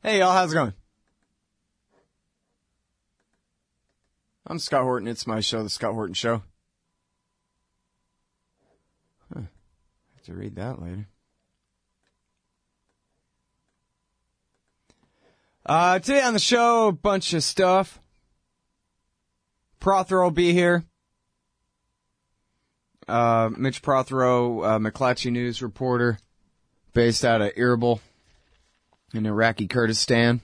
Hey, y'all, how's it going? I'm Scott Horton. It's my show, The Scott Horton Show. I have to read that later. Today on the show, a bunch of stuff. Prothero will be here. Mitch Prothero, McClatchy News reporter, based out of Erbil in Iraqi Kurdistan.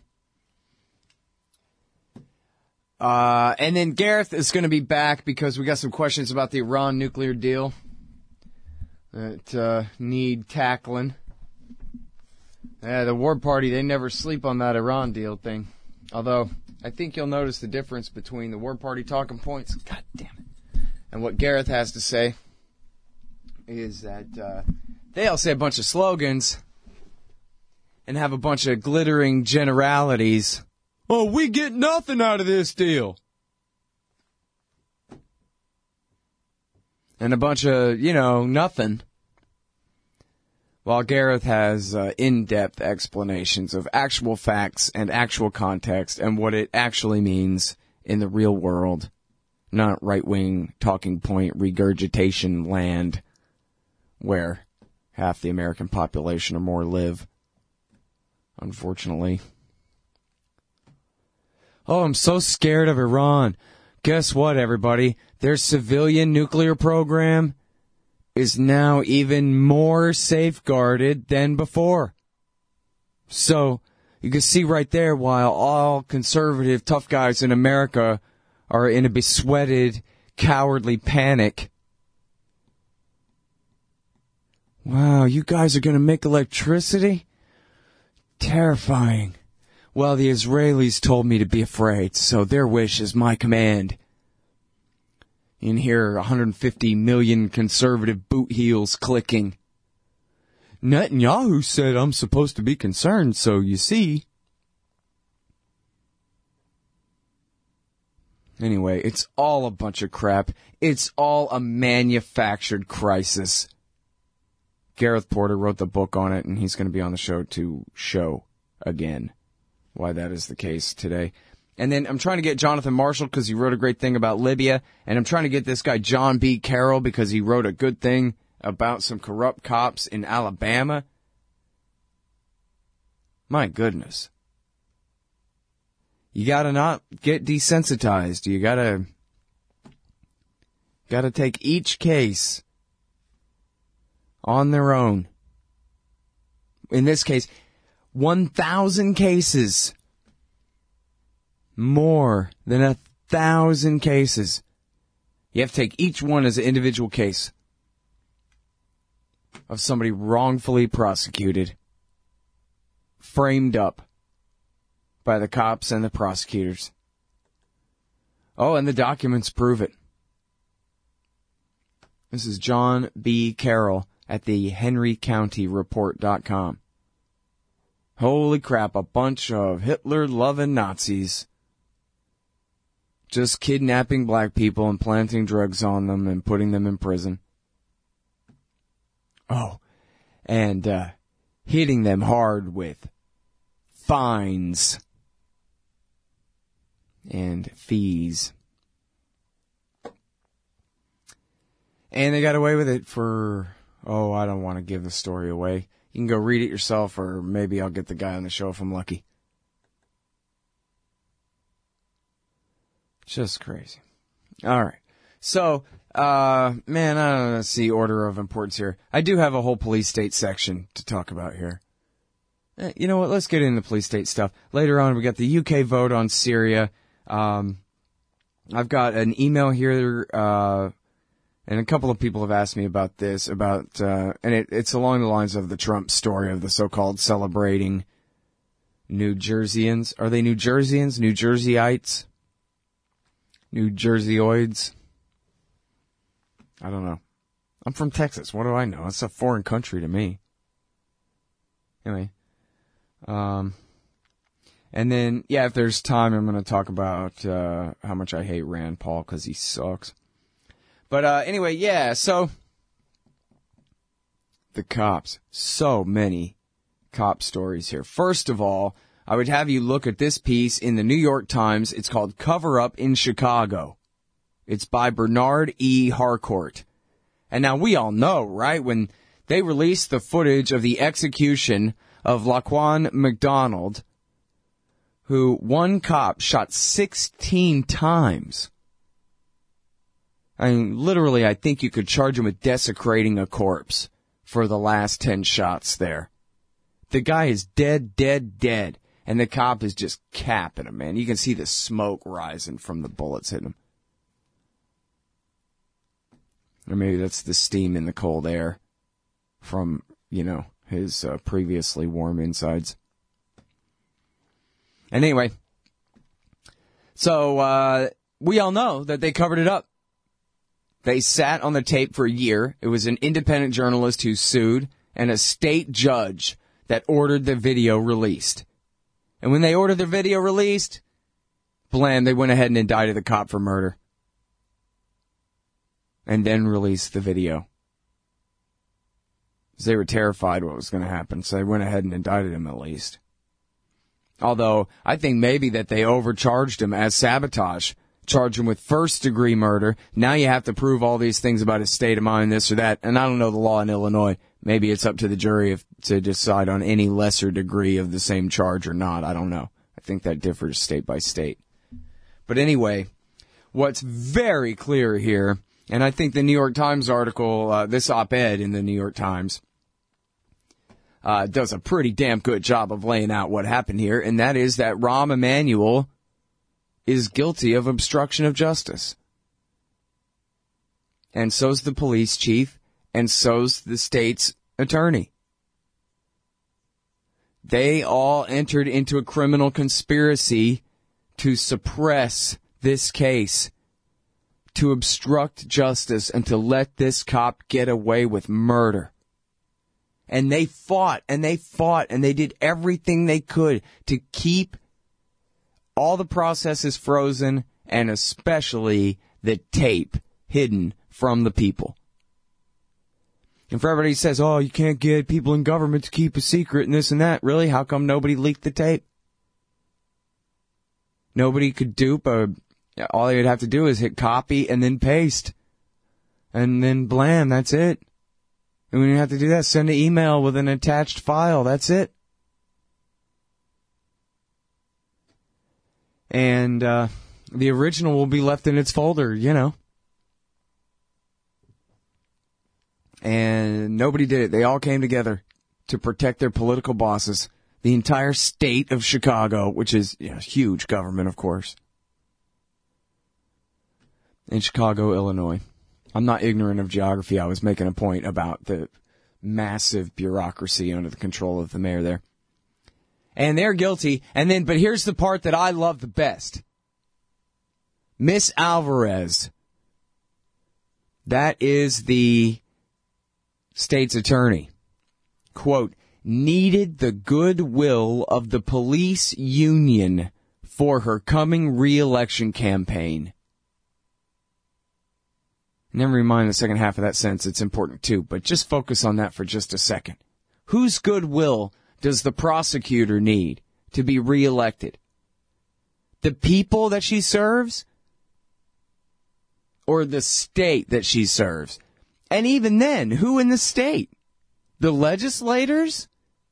And then Gareth is going to be back because we got some questions about the Iran nuclear deal that need tackling. The War Party, they never sleep on that Iran deal thing. Although, I think you'll notice the difference between the War Party talking points, God damn it, and what Gareth has to say is that they all say a bunch of slogans and have a bunch of glittering generalities. Oh, we get nothing out of this deal. And a bunch of, nothing. While Gareth has in-depth explanations of actual facts and actual context and what it actually means in the real world, not right-wing talking point regurgitation land where half the American population or more live, unfortunately. Oh, I'm so scared of Iran. Guess what, everybody? Their civilian nuclear program is now even more safeguarded than before. So, you can see right there why all conservative tough guys in America are in a besweated, cowardly panic. Wow, you guys are going to make electricity? Terrifying. Well, the Israelis told me to be afraid, so their wish is my command. You can hear 150 million conservative boot heels clicking. Netanyahu said I'm supposed to be concerned, so you see. Anyway, it's all a bunch of crap. It's all a manufactured crisis. Gareth Porter wrote the book on it, and he's going to be on the show to show again why that is the case today. And then I'm trying to get Jonathan Marshall because he wrote a great thing about Libya, and I'm trying to get this guy John B. Carroll because he wrote a good thing about some corrupt cops in Alabama. My goodness. You gotta not get desensitized. You gotta take each case on their own. In this case, 1,000 cases. More than 1,000 cases. You have to take each one as an individual case of somebody wrongfully prosecuted, framed up by the cops and the prosecutors. Oh, and the documents prove it. This is John B. Carroll at the HenryCountyReport.com. Holy crap, a bunch of Hitler-loving Nazis just kidnapping black people and planting drugs on them and putting them in prison. Oh, and hitting them hard with fines and fees. And they got away with it for, I don't want to give the story away. You can go read it yourself, or maybe I'll get the guy on the show if I'm lucky. Just crazy. All right. So, I don't see order of importance here. I do have a whole police state section to talk about here. You know what? Let's get into police state stuff. Later on, we got the UK vote on Syria. I've got an email here, and a couple of people have asked me about this, and it's along the lines of the Trump story of the so-called celebrating New Jerseyans. Are they New Jerseyans? New Jerseyites? New Jerseyoids? I don't know. I'm from Texas. What do I know? It's a foreign country to me. Anyway. And then, if there's time, I'm going to talk about how much I hate Rand Paul because he sucks. But anyway, so the cops. So many cop stories here. First of all, I would have you look at this piece in the New York Times. It's called Cover Up in Chicago. It's by Bernard E. Harcourt. And now we all know, right, when they released the footage of the execution of Laquan McDonald, who one cop shot 16 times. I mean, literally, I think you could charge him with desecrating a corpse for the last 10 shots there. The guy is dead, and the cop is just capping him, man. You can see the smoke rising from the bullets hitting him. Or maybe that's the steam in the cold air from, his previously warm insides. And anyway, so we all know that they covered it up. They sat on the tape for a year. It was an independent journalist who sued and a state judge that ordered the video released. And when they ordered the video released, blam, they went ahead and indicted the cop for murder. And then released the video. Because they were terrified what was going to happen, so they went ahead and indicted him at least. Although, I think maybe that they overcharged him as sabotage. Charged him with first-degree murder. Now you have to prove all these things about his state of mind, this or that. And I don't know the law in Illinois. Maybe it's up to the jury to decide on any lesser degree of the same charge or not. I don't know. I think that differs state by state. But anyway, what's very clear here, and I think the New York Times article, this op-ed in the New York Times, does a pretty damn good job of laying out what happened here, and that is that Rahm Emanuel is guilty of obstruction of justice. And so's the police chief, and so's the state's attorney. They all entered into a criminal conspiracy to suppress this case, to obstruct justice, and to let this cop get away with murder. And they fought, and they fought, and they did everything they could to keep all the processes frozen, and especially the tape hidden from the people. And for everybody who says, oh, you can't get people in government to keep a secret and this and that, really? How come nobody leaked the tape? Nobody could dupe all they'd have to do is hit copy and then paste. And then blam, that's it. And when you have to do that, send an email with an attached file. That's it. And the original will be left in its folder, And nobody did it. They all came together to protect their political bosses. The entire state of Chicago, which is huge government, of course. In Chicago, Illinois. I'm not ignorant of geography. I was making a point about the massive bureaucracy under the control of the mayor there. And they're guilty. But here's the part that I love the best. Miss Alvarez. That is the state's attorney. Quote, needed the goodwill of the police union for her coming re-election campaign. Never mind the second half of that sentence. It's important too, but just focus on that for just a second. Whose goodwill does the prosecutor need to be reelected? The people that she serves? Or the state that she serves? And even then, who in the state? The legislators?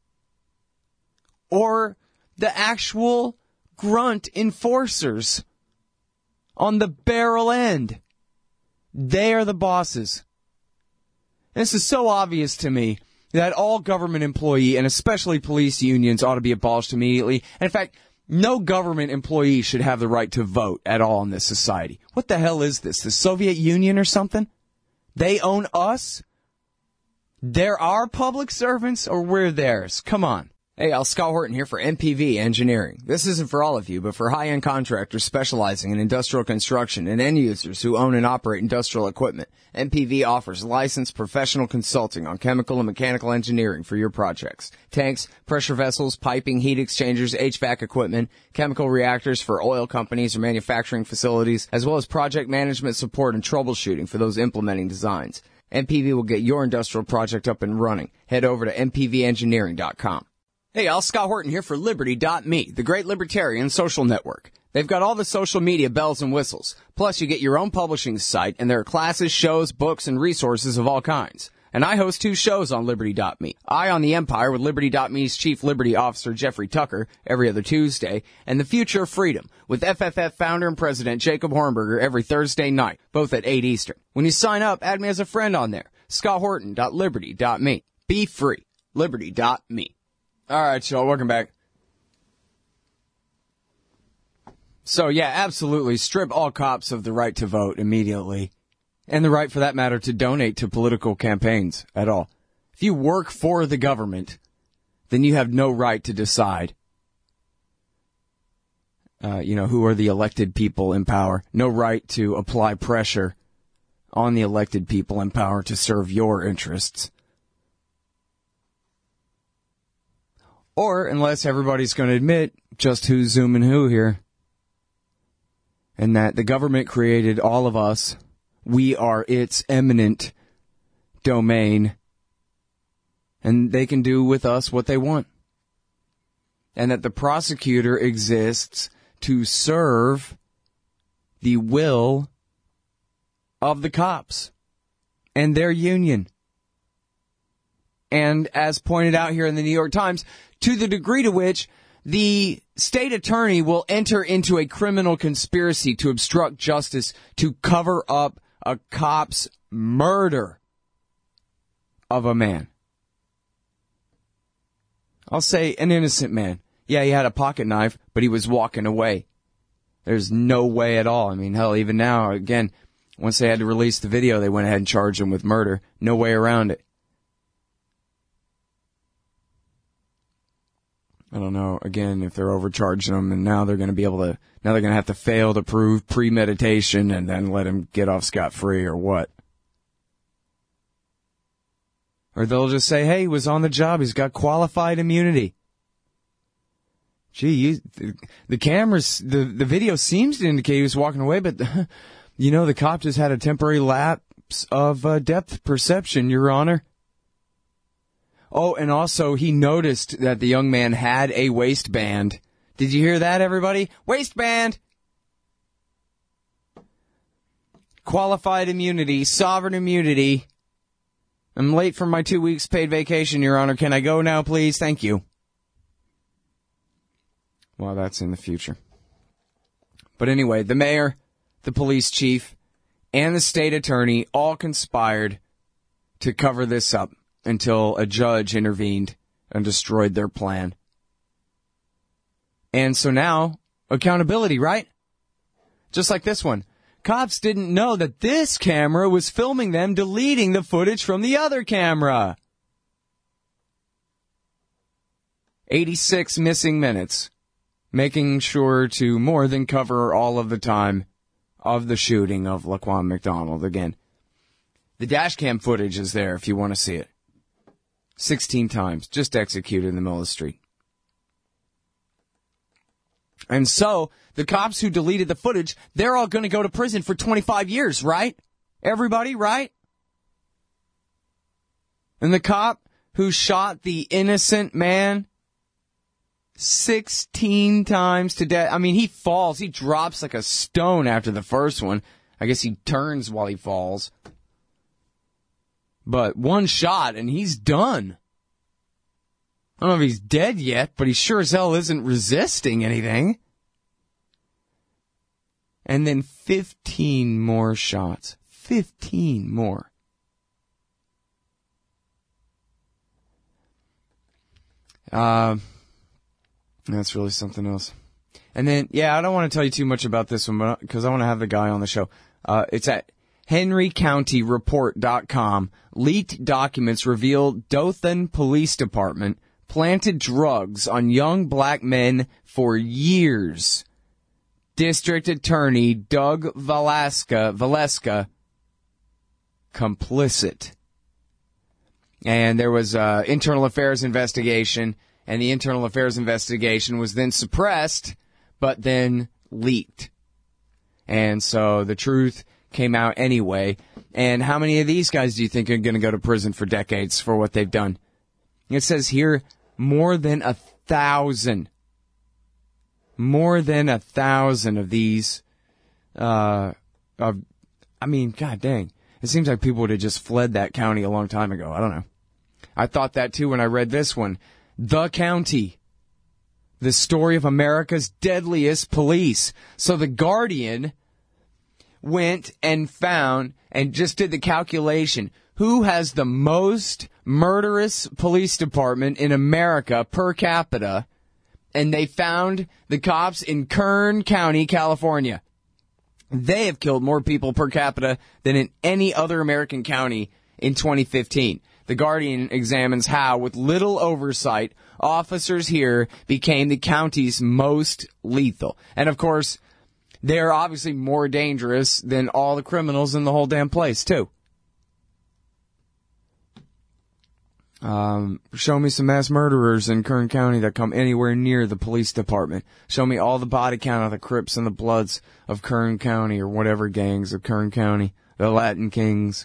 Or the actual grunt enforcers on the barrel end? They are the bosses. This is so obvious to me that all government employee, and especially police unions, ought to be abolished immediately. And in fact, no government employee should have the right to vote at all in this society. What the hell is this? The Soviet Union or something? They own us? They're our public servants, or we're theirs? Come on. Hey, Scott Horton here for MPV Engineering. This isn't for all of you, but for high-end contractors specializing in industrial construction and end users who own and operate industrial equipment. MPV offers licensed professional consulting on chemical and mechanical engineering for your projects. Tanks, pressure vessels, piping, heat exchangers, HVAC equipment, chemical reactors for oil companies or manufacturing facilities, as well as project management support and troubleshooting for those implementing designs. MPV will get your industrial project up and running. Head over to mpvengineering.com. Hey, y'all, Scott Horton here for Liberty.me, the great libertarian social network. They've got all the social media bells and whistles. Plus, you get your own publishing site, and there are classes, shows, books, and resources of all kinds. And I host 2 shows on Liberty.me. Eye on the Empire with Liberty.me's Chief Liberty Officer Jeffrey Tucker every other Tuesday, and The Future of Freedom with FFF founder and president Jacob Hornberger every Thursday night, both at 8 Eastern. When you sign up, add me as a friend on there. ScottHorton.Liberty.me. Be free. Liberty.me. All right, y'all, welcome back. So, yeah, absolutely, strip all cops of the right to vote immediately. And the right, for that matter, to donate to political campaigns at all. If you work for the government, then you have no right to decide, who are the elected people in power. No right to apply pressure on the elected people in power to serve your interests. Or, unless everybody's going to admit just who's zooming who here. And that the government created all of us. We are its eminent domain. And they can do with us what they want. And that the prosecutor exists to serve the will of the cops and their union. And as pointed out here in the New York Times, to the degree to which the state attorney will enter into a criminal conspiracy to obstruct justice to cover up a cop's murder of a man. I'll say an innocent man. Yeah, he had a pocket knife, but he was walking away. There's no way at all. I mean, hell, even now, again, once they had to release the video, they went ahead and charged him with murder. No way around it. I don't know, again, if they're overcharging them, and now they're going to have to fail to prove premeditation and then let him get off scot-free or what. Or they'll just say, hey, he was on the job, he's got qualified immunity. Gee, the cameras, the video seems to indicate he was walking away, but, the cop just had a temporary lapse of depth perception, Your Honor. Oh, and also he noticed that the young man had a waistband. Did you hear that, everybody? Waistband! Qualified immunity, sovereign immunity. I'm late for my 2 weeks paid vacation, Your Honor. Can I go now, please? Thank you. Well, that's in the future. But anyway, the mayor, the police chief, and the state attorney all conspired to cover this up until a judge intervened and destroyed their plan. And so now, accountability, right? Just like this one. Cops didn't know that this camera was filming them deleting the footage from the other camera. 86 missing minutes, making sure to more than cover all of the time of the shooting of Laquan McDonald. Again, the dash cam footage is there if you want to see it. 16 times, just executed in the middle of the street. And so, the cops who deleted the footage, they're all going to go to prison for 25 years, right? Everybody, right? And the cop who shot the innocent man 16 times to death. I mean, he falls. He drops like a stone after the first one. I guess he turns while he falls. But one shot and he's done. I don't know if he's dead yet, but he sure as hell isn't resisting anything. And then 15 more shots. 15 more. That's really something else. And then, I don't want to tell you too much about this one because I want to have the guy on the show. It's at HenryCountyReport.com. Leaked documents reveal Dothan Police Department planted drugs on young black men for years. District Attorney Doug Valeska complicit. And there was an internal affairs investigation, and the internal affairs investigation was then suppressed, but then leaked. And so the truth came out anyway. And how many of these guys do you think are going to go to prison for decades for what they've done? It says here, more than 1,000. More than 1,000 of these. God dang. It seems like people would have just fled that county a long time ago. I don't know. I thought that too when I read this one. The County. The story of America's deadliest police. So the Guardian went and found and just did the calculation. Who has the most murderous police department in America per capita? And they found the cops in Kern County, California. They have killed more people per capita than in any other American county in 2015. The Guardian examines how, with little oversight, officers here became the county's most lethal. And of course, they're obviously more dangerous than all the criminals in the whole damn place, too. Show me some mass murderers in Kern County that come anywhere near the police department. Show me all the body count of the Crips and the Bloods of Kern County, or whatever gangs of Kern County, the Latin Kings.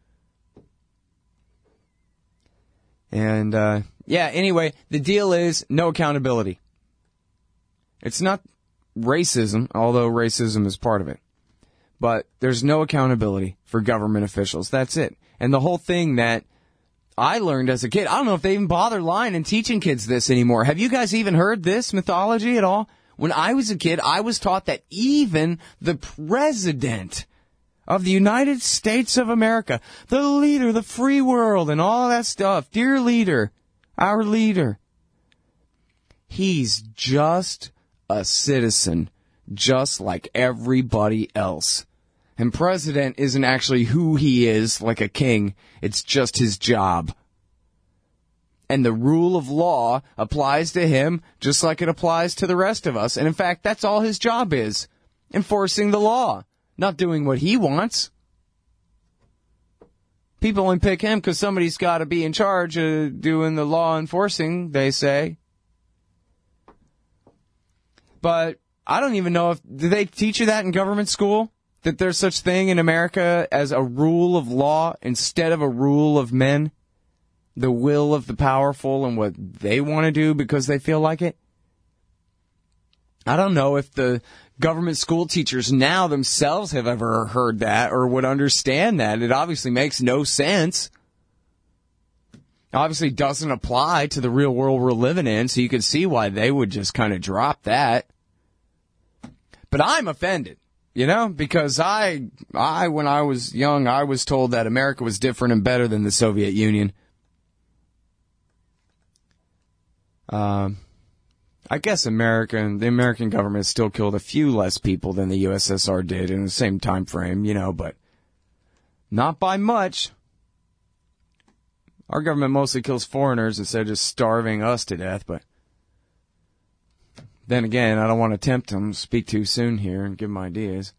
And, anyway, the deal is no accountability. It's not racism, although racism is part of it. But there's no accountability for government officials. That's it. And the whole thing that I learned as a kid, I don't know if they even bother lying and teaching kids this anymore. Have you guys even heard this mythology at all? When I was a kid, I was taught that even the president of the United States of America, the leader, the free world, and all that stuff, dear leader, our leader, he's just a citizen, just like everybody else. And president isn't actually who he is, like a king. It's just his job. And the rule of law applies to him just like it applies to the rest of us. And in fact, that's all his job is. Enforcing the law. Not doing what he wants. People only pick him because somebody's got to be in charge of doing the law enforcing, they say. But I don't even know do they teach you that in government school? That there's such thing in America as a rule of law instead of a rule of men? The will of the powerful and what they want to do because they feel like it? I don't know if the government school teachers now themselves have ever heard that or would understand that. It obviously makes no sense. Obviously doesn't apply to the real world we're living in, so you can see why they would just kind of drop that. But I'm offended. You know, because I when I was young, I was told that America was different and better than the Soviet Union. I guess the American government still killed a few less people than the USSR did in the same time frame, but not by much. Our government mostly kills foreigners instead of just starving us to death, but then again, I don't want to tempt them, speak too soon here and give them ideas.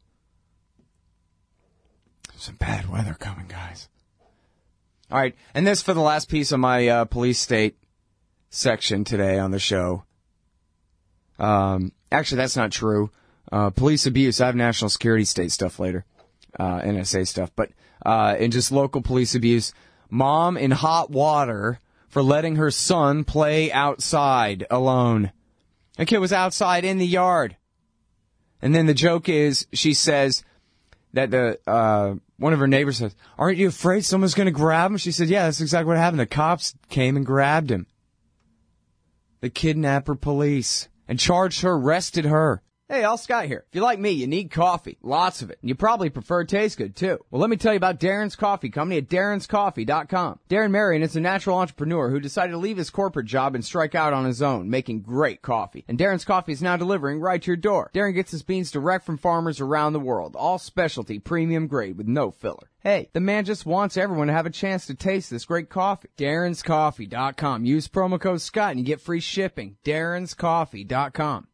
Some bad weather coming, guys. All right, and this for the last piece of my police state section today on the show. Actually, that's not true. Police abuse, I have national security state stuff later, NSA stuff. But in just local police abuse, mom in hot water for letting her son play outside alone. A kid was outside in the yard. And then the joke is, she says that one of her neighbors says, "Aren't you afraid someone's going to grab him?" She said, "Yeah, that's exactly what happened. The cops came and grabbed him." The kidnapper police. And charged her, arrested her. Hey, Al Scott here. If you're like me, you need coffee. Lots of it. And you probably prefer it tastes good, too. Well, let me tell you about Darren's Coffee Company at darrenscoffee.com. Darren Marion is a natural entrepreneur who decided to leave his corporate job and strike out on his own, making great coffee. And Darren's Coffee is now delivering right to your door. Darren gets his beans direct from farmers around the world. All specialty, premium grade with no filler. Hey, the man just wants everyone to have a chance to taste this great coffee. darrenscoffee.com. Use promo code Scott and you get free shipping. darrenscoffee.com.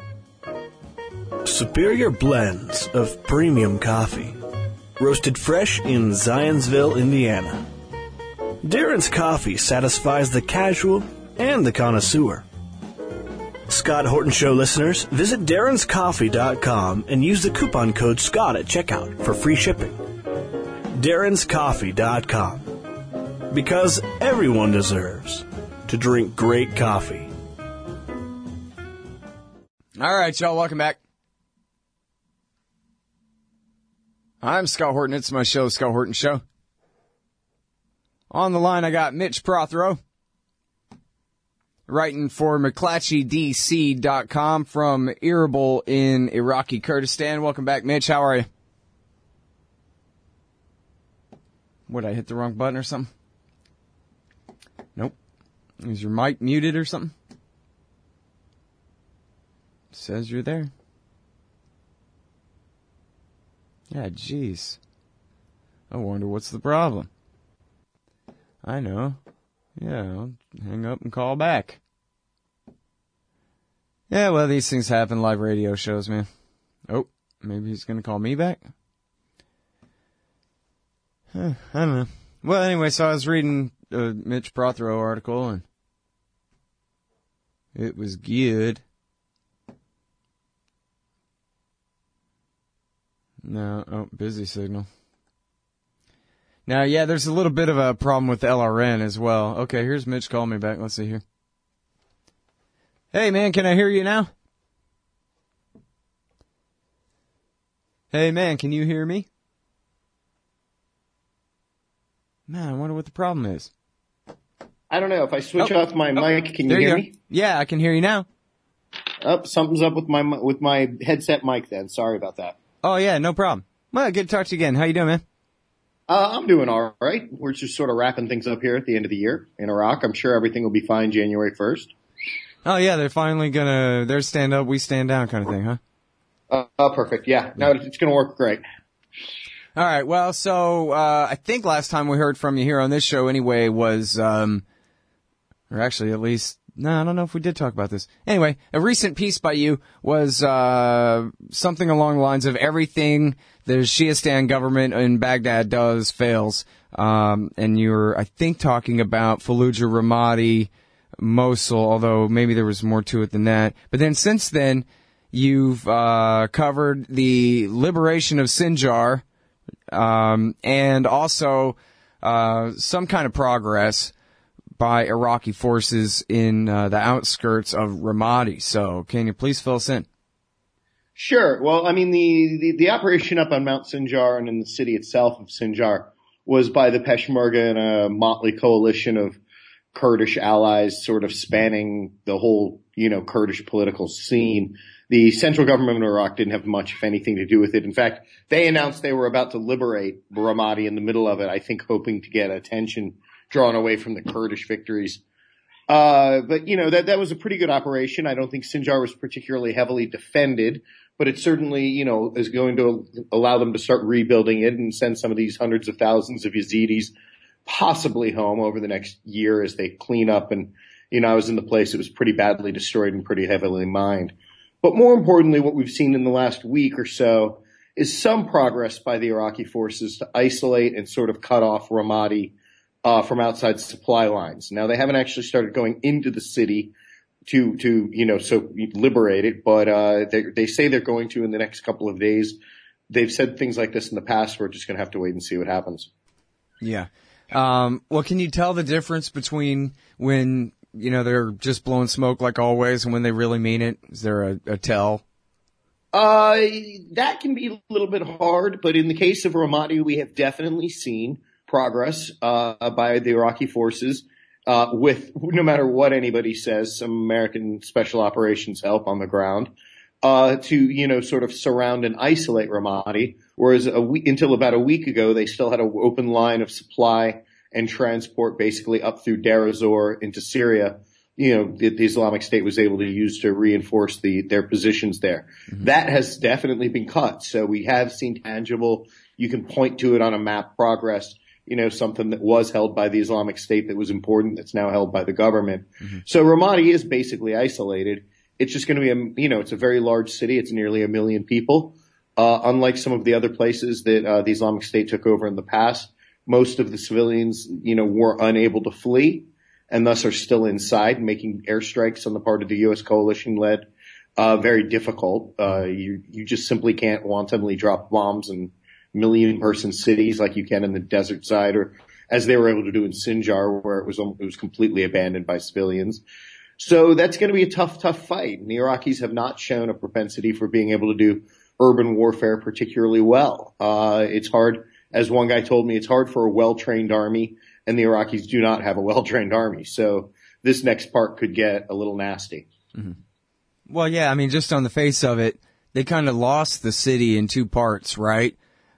Superior blends of premium coffee. Roasted fresh in Zionsville, Indiana. Darren's Coffee satisfies the casual and the connoisseur. Scott Horton Show listeners, visit darrenscoffee.com and use the coupon code SCOTT at checkout for free shipping. darrenscoffee.com. Because everyone deserves to drink great coffee. All right, y'all, welcome back. I'm Scott Horton. It's my show, Scott Horton Show. On the line, I got Mitch Prothero, writing for McClatchydC.com from Erbil in Iraqi Kurdistan. Welcome back, Mitch. How are you? Would I hit the wrong button or something? Nope. Is your mic muted or something? Says you're there. Yeah, jeez. I wonder what's the problem. I know. Yeah, I'll hang up and call back. Yeah, well, these things happen, live radio shows, man. Oh, maybe he's gonna call me back? I don't know. Well, anyway, so I was reading a Mitch Prothero article, and it was good. No, oh, busy signal. Now, yeah, there's a little bit of a problem with LRN as well. Okay, here's Mitch calling me back. Let's see here. Hey, man, can I hear you now? Hey, man, can you hear me? Man, I wonder what the problem is. I don't know. If I switch off my mic, can you hear me? Yeah, I can hear you now. Oh, something's up with my headset mic then. Sorry about that. Oh, yeah, no problem. Well, good to talk to you again. How you doing, man? I'm doing all right. We're just sort of wrapping things up here at the end of the year in Iraq. I'm sure everything will be fine January 1st. Oh, yeah, they're finally they're stand up, we stand down kind of thing, huh? Perfect. Yeah. No, it's going to work great. All right. Well, so, I think last time we heard from you here on this show anyway was, or actually at least, no, I don't know if we did talk about this. Anyway, a recent piece by you was, something along the lines of everything the Shiistan government in Baghdad does fails. And you're, I think, talking about Fallujah, Ramadi, Mosul, although maybe there was more to it than that. But then since then, you've, covered the liberation of Sinjar, and also, some kind of progress by Iraqi forces in the outskirts of Ramadi. So can you please fill us in? Sure. Well, I mean, the operation up on Mount Sinjar and in the city itself of Sinjar was by the Peshmerga and a motley coalition of Kurdish allies sort of spanning the whole, Kurdish political scene. The central government of Iraq didn't have much, if anything, to do with it. In fact, they announced they were about to liberate Ramadi in the middle of it, I think hoping to get attention drawn away from the Kurdish victories. But that was a pretty good operation. I don't think Sinjar was particularly heavily defended, but it certainly, is going to allow them to start rebuilding it and send some of these hundreds of thousands of Yazidis possibly home over the next year as they clean up. And, I was in the place. It was pretty badly destroyed and pretty heavily mined. But more importantly, what we've seen in the last week or so is some progress by the Iraqi forces to isolate and sort of cut off Ramadi from outside supply lines. Now, they haven't actually started going into the city to liberate it, but they say they're going to in the next couple of days. They've said things like this in the past. We're just going to have to wait and see what happens. Yeah. Well, can you tell the difference between when, they're just blowing smoke like always and when they really mean it? Is there a tell? That can be a little bit hard, but in the case of Ramadi, we have definitely seen progress by the Iraqi forces with, no matter what anybody says, some American special operations help on the ground to sort of surround and isolate Ramadi, whereas until about a week ago they still had an open line of supply and transport basically up through Deir ez-Zor into Syria. The Islamic State was able to use to reinforce their positions there. Mm-hmm. That has definitely been cut. So we have seen tangible, you can point to it on a map progress, something that was held by the Islamic State that was important that's now held by the government. Mm-hmm. So Ramadi is basically isolated. It's just going to be it's a very large city. It's nearly 1 million people. Unlike some of the other places that the Islamic State took over in the past, most of the civilians, were unable to flee and thus are still inside, making airstrikes on the part of the U.S. coalition led very difficult. You just simply can't wantonly drop bombs in million-person cities like you can in the desert side or as they were able to do in Sinjar, where it was completely abandoned by civilians. So that's going to be a tough fight. And the Iraqis have not shown a propensity for being able to do urban warfare particularly well. It's hard, as one guy told me, it's hard for a well-trained army, and the Iraqis do not have a well-trained army. So this next part could get a little nasty. Mm-hmm. Well, yeah, I mean, just on the face of it, they kind of lost the city in two parts, right?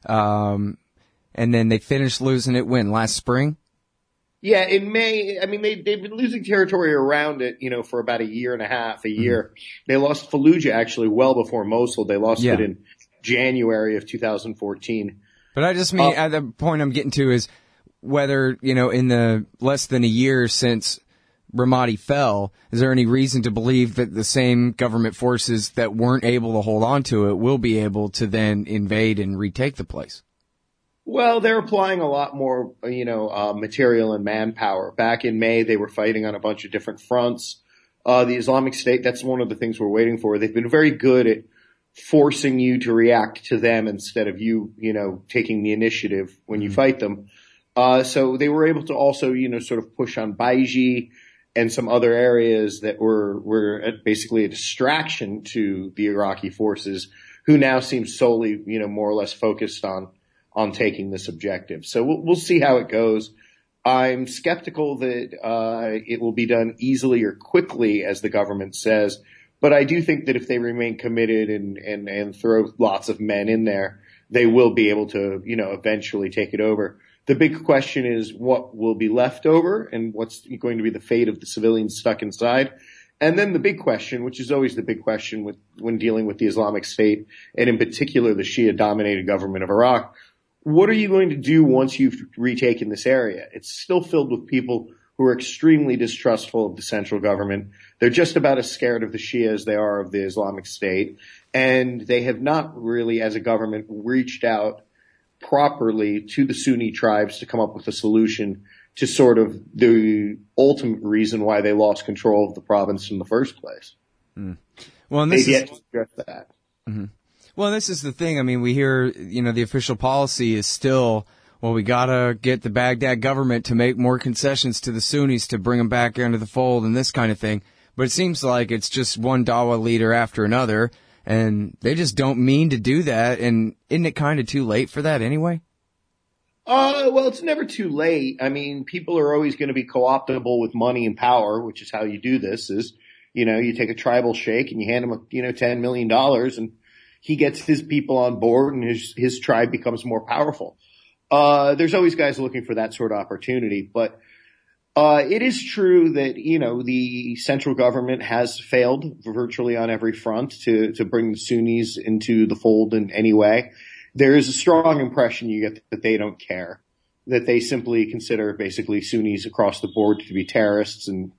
And then they finished losing it when? Last spring? Yeah, in May. I mean, they've been losing territory around it, for about a year and a half, a year. They lost Fallujah actually well before Mosul. They lost it in January of 2014. But I just mean, the point I'm getting to is whether, in the less than a year since Ramadi fell, is there any reason to believe that the same government forces that weren't able to hold on to it will be able to then invade and retake the place? Well, they're applying a lot more, material and manpower. Back in May, they were fighting on a bunch of different fronts. The Islamic State, that's one of the things we're waiting for. They've been very good at forcing you to react to them instead of you, taking the initiative when you fight them. So they were able to also, sort of push on Baiji and some other areas that were basically a distraction to the Iraqi forces, who now seem solely, more or less focused on taking this objective. So we'll see how it goes. I'm skeptical that it will be done easily or quickly, as the government says, but I do think that if they remain committed and throw lots of men in there, they will be able to, eventually take it over. The big question is what will be left over and what's going to be the fate of the civilians stuck inside. And then the big question, which is always the big question when dealing with the Islamic State, and in particular the Shia-dominated government of Iraq, what are you going to do once you've retaken this area? It's still filled with people who are extremely distrustful of the central government. They're just about as scared of the Shia as they are of the Islamic State. And they have not really, as a government, reached out properly to the Sunni tribes to come up with a solution to sort of the ultimate reason why they lost control of the province in the first place. Mm. Well, and this they've yet to address that. Mm-hmm. Well, this is the thing. I mean, we hear, the official policy is still, well, we gotta get the Baghdad government to make more concessions to the Sunnis to bring them back into the fold and this kind of thing. But it seems like it's just one Dawa leader after another, and they just don't mean to do that. And isn't it kind of too late for that anyway? Well, it's never too late. I mean, people are always going to be co-optable with money and power, which is how you do this is, you take a tribal sheikh and you hand him, $10 million and he gets his people on board and his tribe becomes more powerful. There's always guys looking for that sort of opportunity, but it is true that, the central government has failed virtually on every front to bring the Sunnis into the fold in any way. There is a strong impression you get that they don't care, that they simply consider basically Sunnis across the board to be terrorists and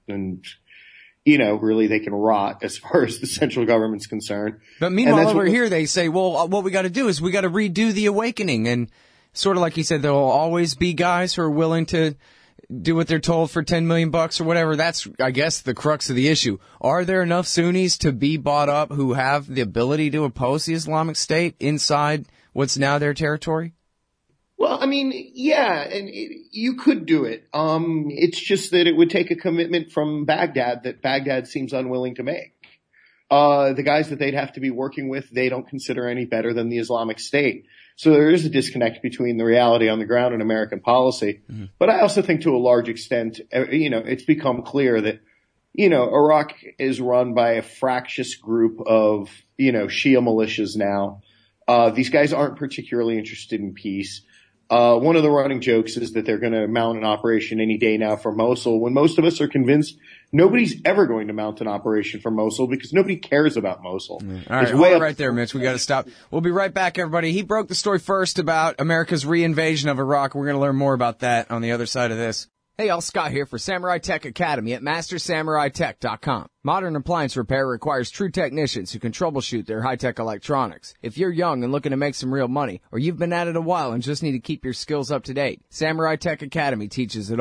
really they can rot as far as the central government's concerned. But meanwhile, over here they say, well, what we got to do is we got to redo the awakening. And sort of like you said, there will always be guys who are willing to do what they're told for $10 million or whatever. That's, I guess, the crux of the issue. Are there enough Sunnis to be bought up who have the ability to oppose the Islamic State inside what's now their territory? Well, I mean, yeah, and you could do it. It's just that it would take a commitment from Baghdad that Baghdad seems unwilling to make. The guys that they'd have to be working with, they don't consider any better than the Islamic State. So there is a disconnect between the reality on the ground and American policy. Mm-hmm. But I also think to a large extent, it's become clear that, Iraq is run by a fractious group of, Shia militias now. These guys aren't particularly interested in peace. One of the running jokes is that they're going to mount an operation any day now for Mosul, when most of us are convinced nobody's ever going to mount an operation for Mosul because nobody cares about Mosul. All right, hold it right there, Mitch. We got to stop. We'll be right back, everybody. He broke the story first about America's reinvasion of Iraq. We're going to learn more about that on the other side of this. Hey, all, Scott here for Samurai Tech Academy at MasterSamuraiTech.com. Modern appliance repair requires true technicians who can troubleshoot their high-tech electronics. If you're young and looking to make some real money, or you've been at it a while and just need to keep your skills up to date, Samurai Tech Academy teaches it all.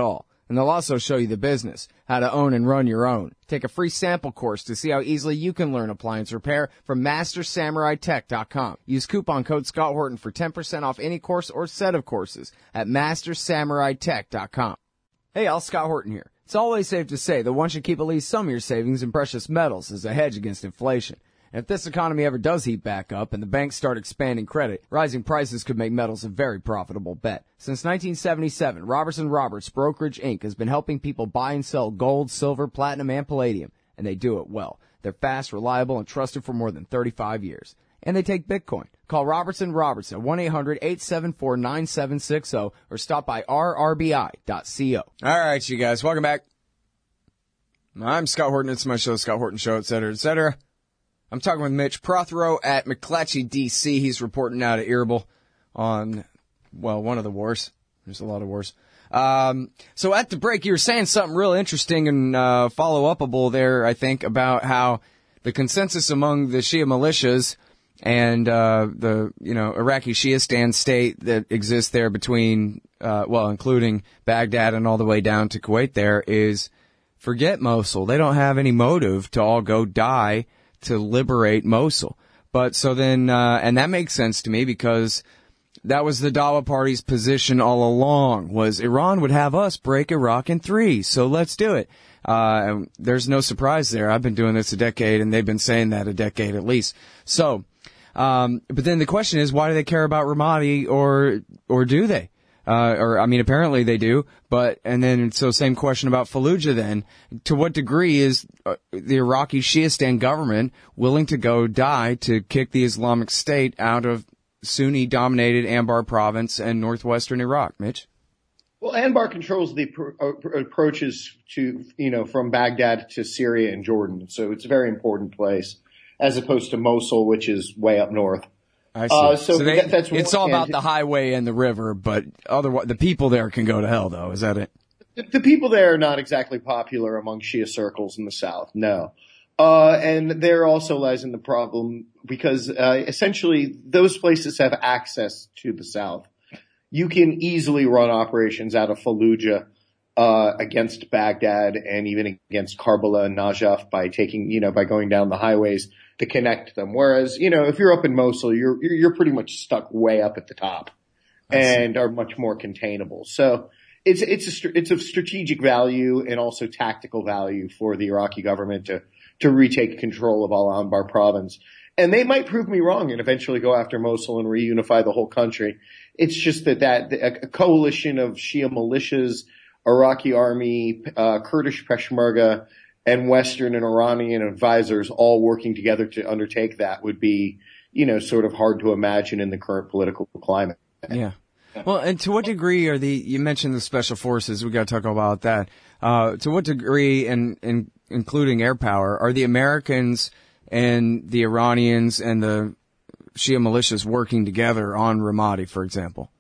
And they'll also show you the business, how to own and run your own. Take a free sample course to see how easily you can learn appliance repair from MasterSamuraiTech.com. Use coupon code Scott Horton for 10% off any course or set of courses at MasterSamuraiTech.com. Hey, all, Scott Horton here. It's always safe to say that one should keep at least some of your savings in precious metals as a hedge against inflation. And if this economy ever does heat back up and the banks start expanding credit, rising prices could make metals a very profitable bet. Since 1977, Robertson Roberts Brokerage Inc. has been helping people buy and sell gold, silver, platinum, and palladium, and they do it well. They're fast, reliable, and trusted for more than 35 years. And they take Bitcoin. Call Robertson Roberts at 1-800-874-9760 or stop by rrbi.co. All right, you guys, welcome back. I'm Scott Horton. It's my show, Scott Horton Show, et cetera, et cetera. I'm talking with Mitch Prothero at McClatchy, D.C. He's reporting out of Irritable on, well, one of the wars. There's a lot of wars. So at the break, you were saying something real interesting and follow-upable there, I think, about how the consensus among the Shia militias and the Iraqi Shiistan state that exists there between, including Baghdad and all the way down to Kuwait there is forget Mosul. They don't have any motive to all go die to liberate Mosul. But so then, and that makes sense to me because that was the Dawa Party's position all along, was Iran would have us break Iraq in 3, so let's do it. There's no surprise there. I've been doing this a decade, and they've been saying that a decade at least. So, but then the question is, why do they care about Ramadi, or do they? Apparently they do, so same question about Fallujah then. To what degree is the Iraqi Shiistan government willing to go die to kick the Islamic State out of Sunni-dominated Anbar province and northwestern Iraq, Mitch? Well, Anbar controls the approaches to, from Baghdad to Syria and Jordan. So it's a very important place, as opposed to Mosul, which is way up north. I see. That's it's all about the highway and the river, but otherwise, the people there can go to hell, though. Is that it? The people there are not exactly popular among Shia circles in the south, no. And there also lies in the problem because essentially those places have access to the south. You can easily run operations out of Fallujah against Baghdad and even against Karbala and Najaf by going down the highways to connect them. Whereas, if you're up in Mosul, you're pretty much stuck way up at the top and are much more containable. So it's of strategic value and also tactical value for the Iraqi government to retake control of Al-Anbar province. And they might prove me wrong and eventually go after Mosul and reunify the whole country. It's just that a coalition of Shia militias, Iraqi army, Kurdish Peshmerga, and Western and Iranian advisors all working together to undertake that would be, sort of hard to imagine in the current political climate. Yeah. Well, and to what degree are you mentioned the special forces, we got to talk about that. To what degree, and including air power, are the Americans and the Iranians and the Shia militias working together on Ramadi, for example?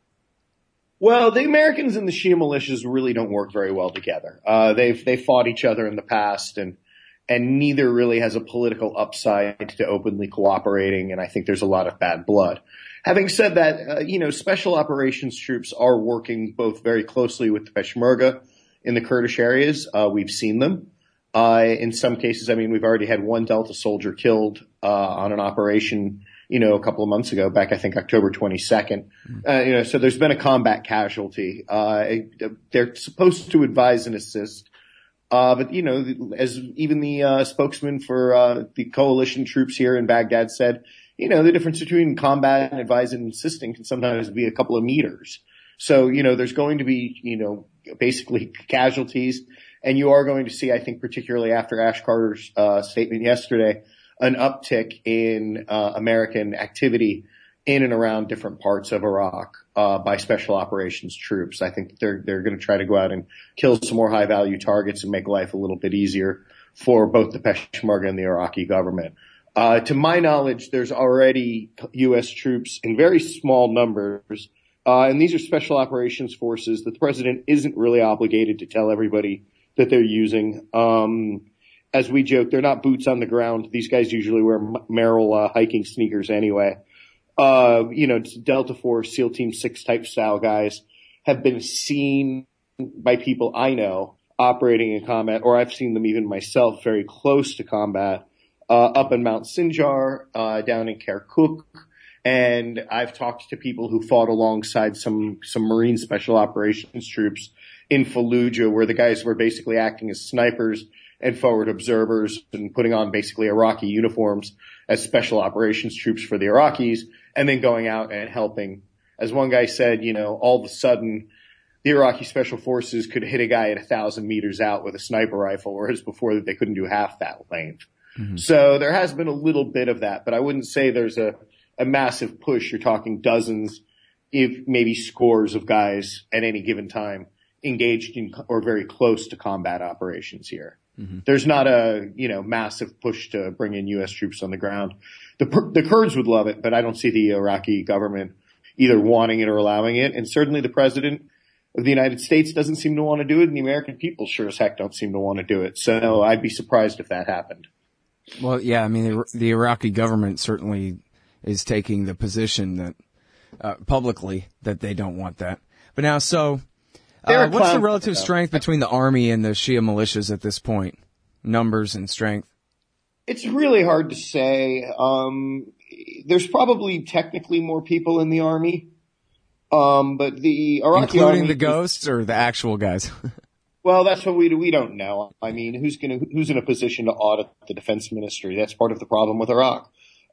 Well, the Americans and the Shia militias really don't work very well together. They've fought each other in the past, and neither really has a political upside to openly cooperating. And I think there's a lot of bad blood. Having said that, special operations troops are working both very closely with the Peshmerga in the Kurdish areas. We've seen them. In some cases, we've already had one Delta soldier killed on an operation a couple of months ago, back, I think, October 22nd. So there's been a combat casualty. They're supposed to advise and assist. But as even the spokesman for the coalition troops here in Baghdad said, the difference between combat and advising and assisting can sometimes be a couple of meters. So, there's going to be, basically casualties. And you are going to see, I think, particularly after Ash Carter's statement yesterday, an uptick in American activity in and around different parts of Iraq by special operations troops. I think they're going to try to go out and kill some more high-value targets and make life a little bit easier for both the Peshmerga and the Iraqi government. To my knowledge, there's already U.S. troops in very small numbers, and these are special operations forces that the president isn't really obligated to tell everybody that they're using. As we joke, they're not boots on the ground. These guys usually wear Merrell hiking sneakers anyway. Delta Force, SEAL Team 6 type style guys have been seen by people I know operating in combat, or I've seen them even myself very close to combat, up in Mount Sinjar, down in Kirkuk. And I've talked to people who fought alongside some Marine Special Operations troops in Fallujah, where the guys were basically acting as snipers and forward observers and putting on basically Iraqi uniforms as special operations troops for the Iraqis, and then going out and helping. As one guy said, all of a sudden the Iraqi special forces could hit a guy at 1,000 meters out with a sniper rifle, whereas before they couldn't do half that length. Mm-hmm. So there has been a little bit of that, but I wouldn't say there's a massive push. You're talking dozens, if maybe scores of guys at any given time engaged in or very close to combat operations here. Mm-hmm. There's not a, massive push to bring in U.S. troops on the ground. The Kurds would love it, but I don't see the Iraqi government either wanting it or allowing it. And certainly the president of the United States doesn't seem to want to do it, and the American people sure as heck don't seem to want to do it. So I'd be surprised if that happened. Well, yeah, I mean, the Iraqi government certainly is taking the position that, publicly, that they don't want that. But now, so, what's the relative strength between the army and the Shia militias at this point? Numbers and strength? It's really hard to say. There's probably technically more people in the army. But the Iraqi including the ghosts or the actual guys? Well, that's what we don't know. I mean, who's in a position to audit the defense ministry? That's part of the problem with Iraq.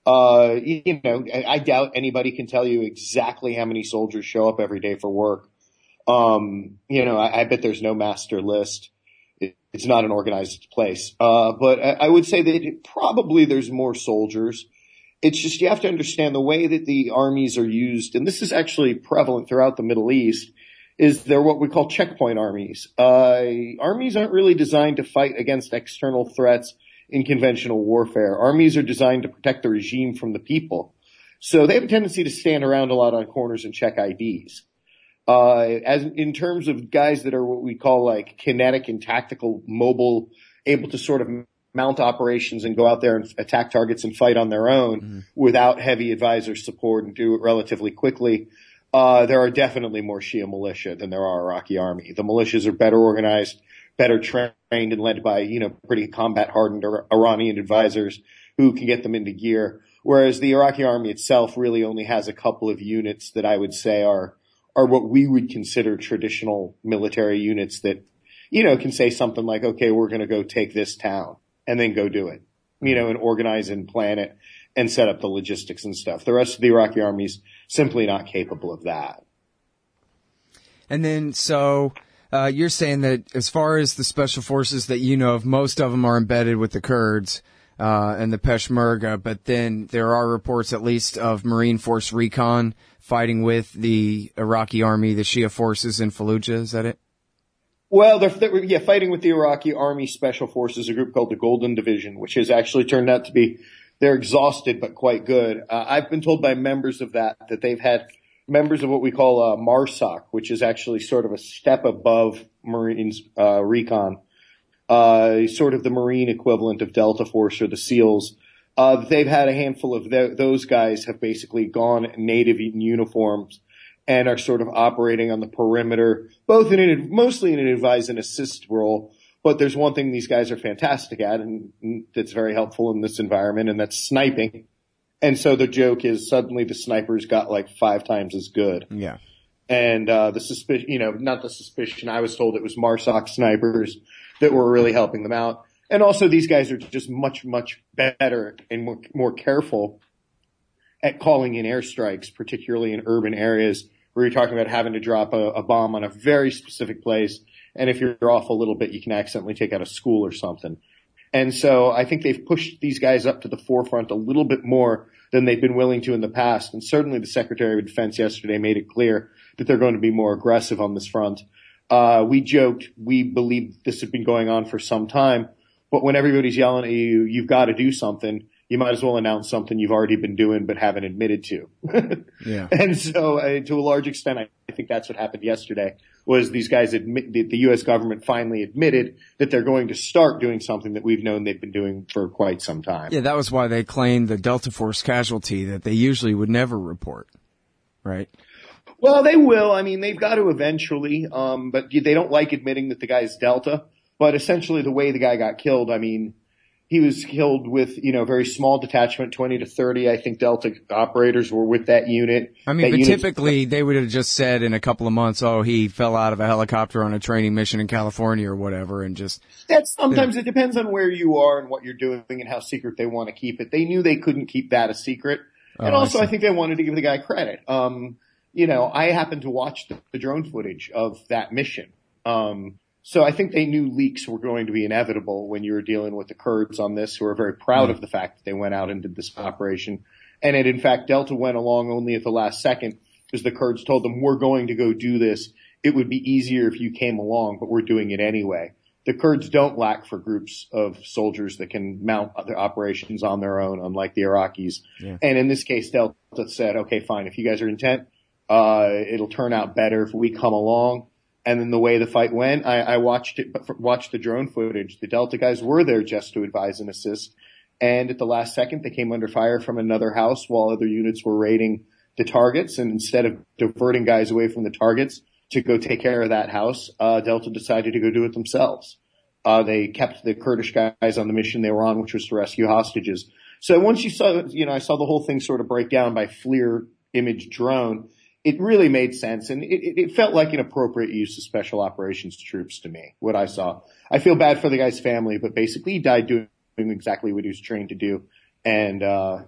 I doubt anybody can tell you exactly how many soldiers show up every day for work. I bet there's no master list. It's not an organized place. But I would say that probably there's more soldiers. It's just you have to understand the way that the armies are used, and this is actually prevalent throughout the Middle East, is they're what we call checkpoint armies. Armies aren't really designed to fight against external threats in conventional warfare. Armies are designed to protect the regime from the people. So they have a tendency to stand around a lot on corners and check IDs. As in terms of guys that are what we call like kinetic and tactical mobile, able to sort of mount operations and go out there and attack targets and fight on their own without heavy advisor support and do it relatively quickly. There are definitely more Shia militia than there are Iraqi army. The militias are better organized, better trained, and led by, pretty combat hardened Iranian advisors who can get them into gear. Whereas the Iraqi army itself really only has a couple of units that I would say are what we would consider traditional military units that, can say something like, okay, we're going to go take this town. And then go do it, and organize and plan it and set up the logistics and stuff. The rest of the Iraqi army is simply not capable of that. And then, so, you're saying that as far as the special forces that you know of, most of them are embedded with the Kurds, and the Peshmerga, but then there are reports at least of Marine Force Recon fighting with the Iraqi army, the Shia forces in Fallujah. Is that it? Well, they're fighting with the Iraqi Army Special Forces, a group called the Golden Division, which has actually turned out to be, they're exhausted but quite good. I've been told by members of that they've had members of what we call MARSOC, which is actually sort of a step above Marines Recon, sort of the Marine equivalent of Delta Force or the SEALs. They've had a handful of those guys have basically gone native in uniforms and are sort of operating on the perimeter, mostly in an advise and assist role. But there's one thing these guys are fantastic at, and that's very helpful in this environment, and that's sniping. And so the joke is suddenly the snipers got like 5 times as good. Yeah. And the suspicion, not the suspicion, I was told it was MARSOC snipers that were really helping them out. And also these guys are just much, much better and more careful at calling in airstrikes, particularly in urban areas, where you're talking about having to drop a bomb on a very specific place. And if you're off a little bit, you can accidentally take out a school or something. And so I think they've pushed these guys up to the forefront a little bit more than they've been willing to in the past. And certainly the Secretary of Defense yesterday made it clear that they're going to be more aggressive on this front. We joked, we believe this had been going on for some time, but when everybody's yelling at you, you've got to do something. You might as well announce something you've already been doing but haven't admitted to. Yeah. And so to a large extent, I think that's what happened yesterday, was these guys the U.S. government finally admitted that they're going to start doing something that we've known they've been doing for quite some time. Yeah, that was why they claimed the Delta Force casualty that they usually would never report, right? Well, they will. I mean, they've got to eventually, but they don't like admitting that the guy's Delta. But essentially the way the guy got killed, I mean, he was killed with, a very small detachment, 20 to 30. I think Delta operators were with that unit. I mean, but typically they would have just said in a couple of months, oh, he fell out of a helicopter on a training mission in California or whatever, and just... Sometimes it depends on where you are and what you're doing and how secret they want to keep it. They knew they couldn't keep that a secret. And also I think they wanted to give the guy credit. I happened to watch the drone footage of that mission. So I think they knew leaks were going to be inevitable when you were dealing with the Kurds on this, who are very proud of the fact that they went out and did this operation. And in fact, Delta went along only at the last second because the Kurds told them, we're going to go do this. It would be easier if you came along, but we're doing it anyway. The Kurds don't lack for groups of soldiers that can mount other operations on their own, unlike the Iraqis. Yeah. And in this case, Delta said, okay, fine. If you guys are intent, it'll turn out better if we come along. And then the way the fight went, I watched the drone footage. The Delta guys were there just to advise and assist. And at the last second, they came under fire from another house while other units were raiding the targets. And instead of diverting guys away from the targets to go take care of that house, Delta decided to go do it themselves. They kept the Kurdish guys on the mission they were on, which was to rescue hostages. So once I saw the whole thing sort of break down by FLIR image drone, it really made sense, and it felt like an appropriate use of special operations troops to me, what I saw. I feel bad for the guy's family, but basically he died doing exactly what he was trained to do. And,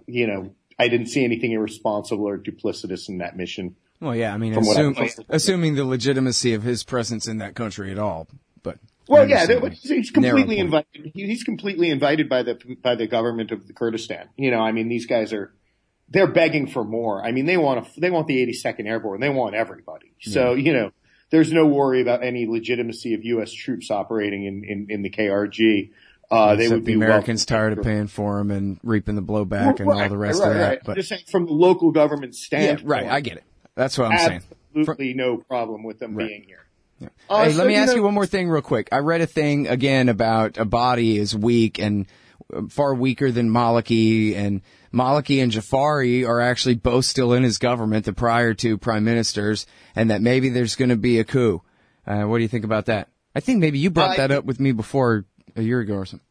I didn't see anything irresponsible or duplicitous in that mission. Well, yeah, I mean, assuming the legitimacy of his presence in that country at all, but. Well, yeah, he's completely invited. He's completely invited by the government of the Kurdistan. These guys they're begging for more. I mean, they want the 82nd Airborne. They want everybody. So, there's no worry about any legitimacy of U.S. troops operating in the KRG. They would be the Americans tired of paying for them and reaping the blowback and all the rest of that. Right. But just saying from the local government standpoint. Yeah, right. I get it. That's what I'm saying. Absolutely no problem with them being here. Yeah. Hey, let me ask you one more thing real quick. I read a thing again about a body is weak and far weaker than Maliki, and Maliki and Jafari are actually both still in his government, the prior two prime ministers, and that maybe there's going to be a coup. What do you think about that? I think maybe you brought that up with me before a year ago or something.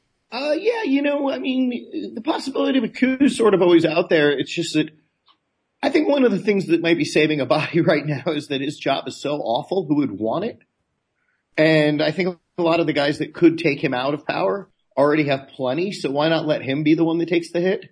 The possibility of a coup is sort of always out there. It's just that I think one of the things that might be saving a body right now is that his job is so awful, who would want it? And I think a lot of the guys that could take him out of power already have plenty, so why not let him be the one that takes the hit?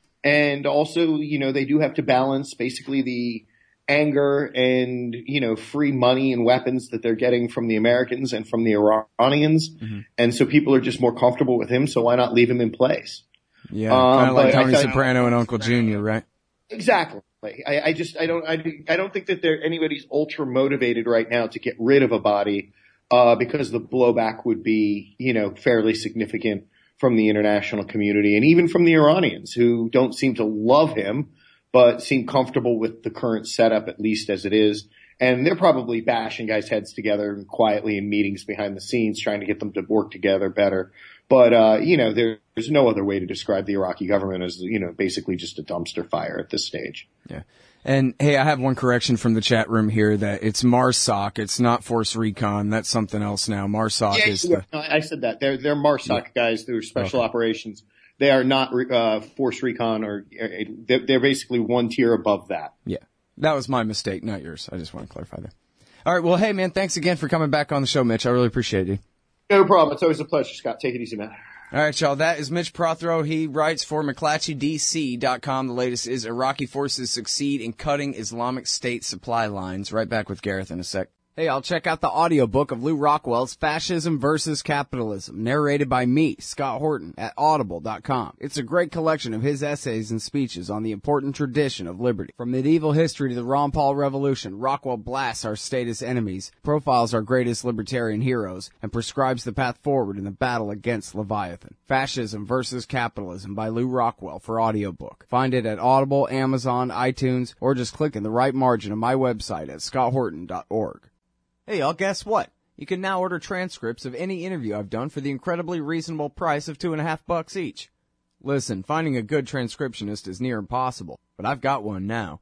And also, they do have to balance basically the anger and, free money and weapons that they're getting from the Americans and from the Iranians. Mm-hmm. And so people are just more comfortable with him, so why not leave him in place? Yeah, kind of like Tony Soprano and Uncle Junior, right? Exactly. I don't think that anybody's ultra motivated right now to get rid of a body, because the blowback would be, fairly significant from the international community and even from the Iranians, who don't seem to love him, but seem comfortable with the current setup, at least as it is. And they're probably bashing guys' heads together quietly in meetings behind the scenes, trying to get them to work together better. But, there's no other way to describe the Iraqi government as, basically just a dumpster fire at this stage. Yeah. And hey, I have one correction from the chat room here that it's MARSOC. It's not Force Recon. That's something else now. MARSOC is no, I said that. They're MARSOC guys. They're special operations. They are not, Force Recon or, they're basically one tier above that. Yeah. That was my mistake, not yours. I just want to clarify that. All right. Well, hey man, thanks again for coming back on the show, Mitch. I really appreciate you. No problem. It's always a pleasure, Scott. Take it easy, man. All right, y'all. That is Mitch Prothero. He writes for McClatchydC.com. The latest is Iraqi forces succeed in cutting Islamic State supply lines. Right back with Gareth in a sec. Hey, I'll check out the audiobook of Lew Rockwell's Fascism versus Capitalism, narrated by me, Scott Horton, at audible.com. It's a great collection of his essays and speeches on the important tradition of liberty. From medieval history to the Ron Paul Revolution, Rockwell blasts our statist enemies, profiles our greatest libertarian heroes, and prescribes the path forward in the battle against Leviathan. Fascism versus Capitalism by Lew Rockwell for audiobook. Find it at Audible, Amazon, iTunes, or just click in the right margin of my website at scotthorton.org. Hey, y'all, guess what? You can now order transcripts of any interview I've done for the incredibly reasonable price of $2.50 each. Listen, finding a good transcriptionist is near impossible, but I've got one now.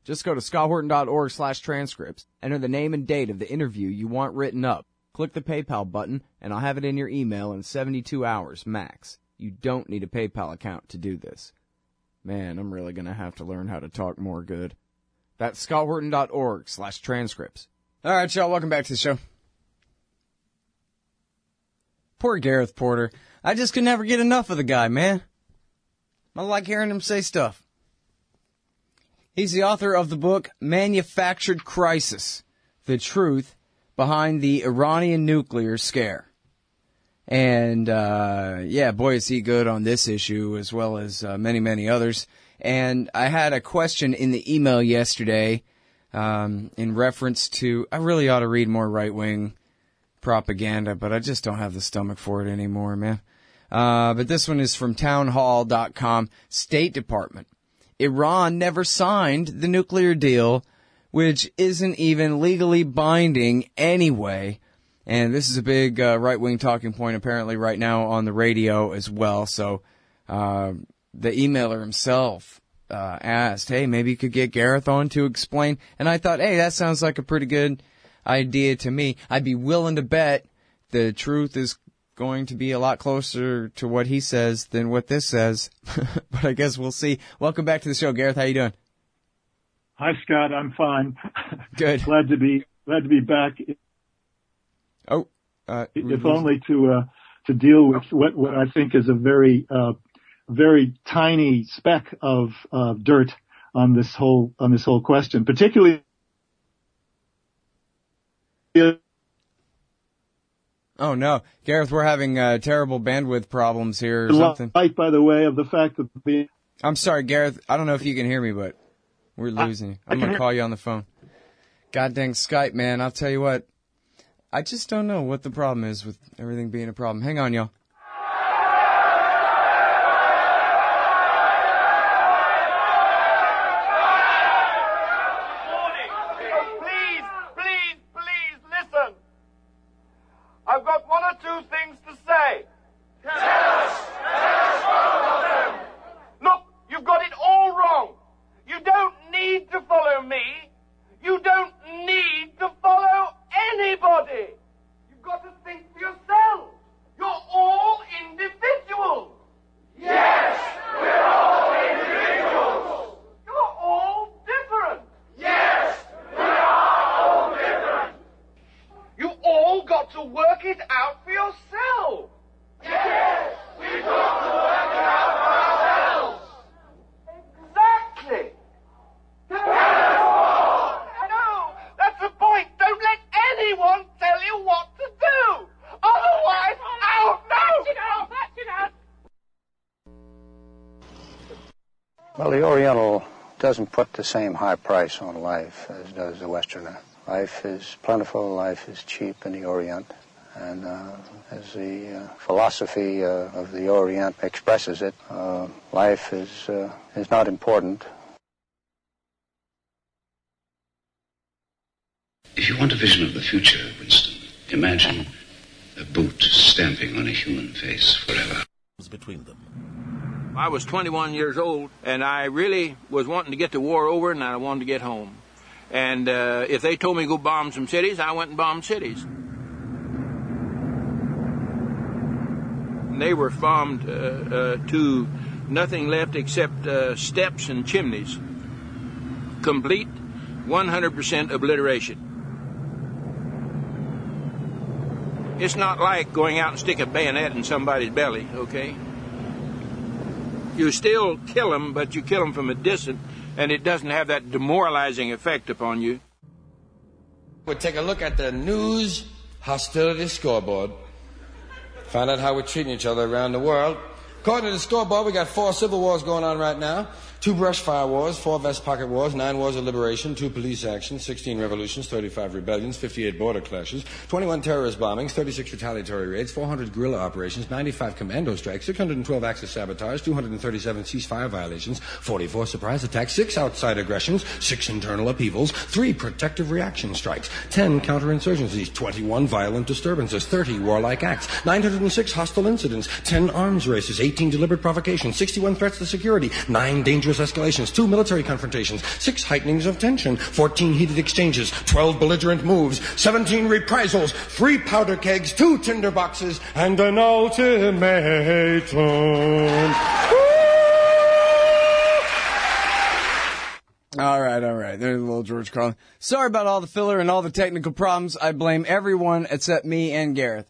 Just go to scotthorton.org/transcripts, enter the name and date of the interview you want written up, click the PayPal button, and I'll have it in your email in 72 hours max. You don't need a PayPal account to do this. Man, I'm really going to have to learn how to talk more good. That's scotthorton.org/transcripts. All right, y'all, welcome back to the show. Poor Gareth Porter. I just could never get enough of the guy, man. I like hearing him say stuff. He's the author of the book Manufactured Crisis, The Truth Behind the Iranian Nuclear Scare. And, boy, is he good on this issue as well as many, many others. And I had a question in the email yesterday in reference to, I really ought to read more right-wing propaganda, but I just don't have the stomach for it anymore, man. But this one is from townhall.com, State Department. Iran never signed the nuclear deal, which isn't even legally binding anyway. And this is a big right-wing talking point apparently right now on the radio as well. So the emailer himself asked, hey, maybe you could get Gareth on to explain. And I thought, hey, that sounds like a pretty good idea to me. I'd be willing to bet the truth is going to be a lot closer to what he says than what this says. But I guess we'll see. Welcome back to the show, Gareth. How you doing? Hi, Scott. I'm fine. Good. glad to be back. Oh, if only to deal with what I think is a very tiny speck of dirt on this whole question, particularly. Oh no, Gareth, we're having terrible bandwidth problems here or something. Light, by the way, of the fact that I'm sorry, Gareth. I don't know if you can hear me, but we're losing you. I'm gonna call you on the phone. God dang Skype, man! I'll tell you what. I just don't know what the problem is with everything being a problem. Hang on, y'all. Please listen. I've got one or two things to say. Tell us all of them. Look, you've got it all wrong. You don't need to follow me. You don't need to follow anybody. You've got to think for yourself. You're all individuals. Yes, we're all individuals. You're all different. Yes, we are all different. You all got to work it out for yourself. Yes, we've got to work it out for ourselves. Exactly. No, that's the point. Don't let anyone tell you what to do. Otherwise, out. No. That's enough. Well, the Oriental doesn't put the same high price on life as does the Westerner. Life is plentiful, life is cheap in the Orient, and as the philosophy of the Orient expresses it, life is not important. If you want a vision of the future, Winston, imagine a boot stamping on a human face forever. Between them. I was 21 years old, and I really was wanting to get the war over, and I wanted to get home. And if they told me to go bomb some cities, I went and bombed cities. And they were bombed to nothing left except steps and chimneys. Complete 100% obliteration. It's not like going out and stick a bayonet in somebody's belly, okay? You still kill them, but you kill them from a distance, and it doesn't have that demoralizing effect upon you. We'll take a look at the news hostility scoreboard. Find out how we're treating each other around the world. According to the scoreboard, we got 4 civil wars going on right now. 2 brush fire wars, 4 vest pocket wars, 9 wars of liberation, 2 police actions, 16 revolutions, 35 rebellions, 58 border clashes, 21 terrorist bombings, 36 retaliatory raids, 400 guerrilla operations, 95 commando strikes, 612 acts of sabotage, 237 ceasefire violations, 44 surprise attacks, 6 outside aggressions, 6 internal upheavals, 3 protective reaction strikes, 10 counterinsurgencies, 21 violent disturbances, 30 warlike acts, 906 hostile incidents, 10 arms races, 18 deliberate provocations, 61 threats to security, 9 dangerous dangerous escalations, 2 military confrontations, 6 heightenings of tension, 14 heated exchanges, 12 belligerent moves, 17 reprisals, 3 powder kegs, 2 tinder boxes, and an ultimatum. All right. There's a little George Carlin. Sorry about all the filler and all the technical problems. I blame everyone except me and Gareth.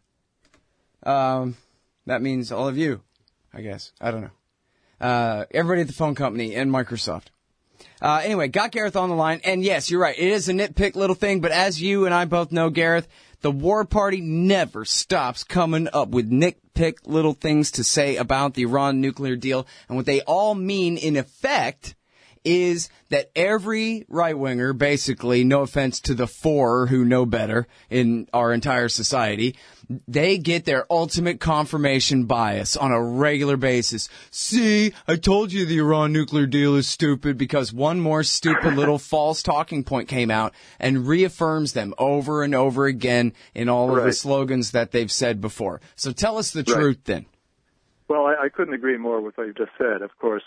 That means all of you, I guess. I don't know. Everybody at the phone company and Microsoft. Anyway, got Gareth on the line. And yes, you're right. It is a nitpick little thing. But as you and I both know, Gareth, the war party never stops coming up with nitpick little things to say about the Iran nuclear deal. And what they all mean, in effect, is that every right-winger, basically, no offense to the 4 who know better in our entire society, they get their ultimate confirmation bias on a regular basis. See, I told you the Iran nuclear deal is stupid because one more stupid little false talking point came out and reaffirms them over and over again in all of the slogans that they've said before. So tell us the truth then. Well, I couldn't agree more with what you just said, of course.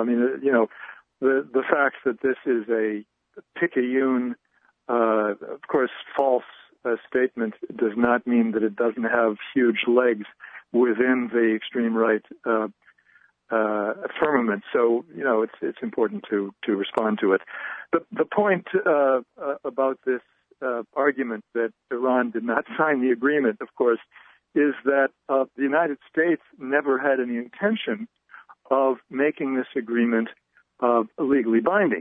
The fact that this is a picayune, of course, false statement does not mean that it doesn't have huge legs within the extreme right firmament. So, it's important to respond to it. The point about this argument that Iran did not sign the agreement, of course, is that the United States never had any intention of making this agreement legally binding.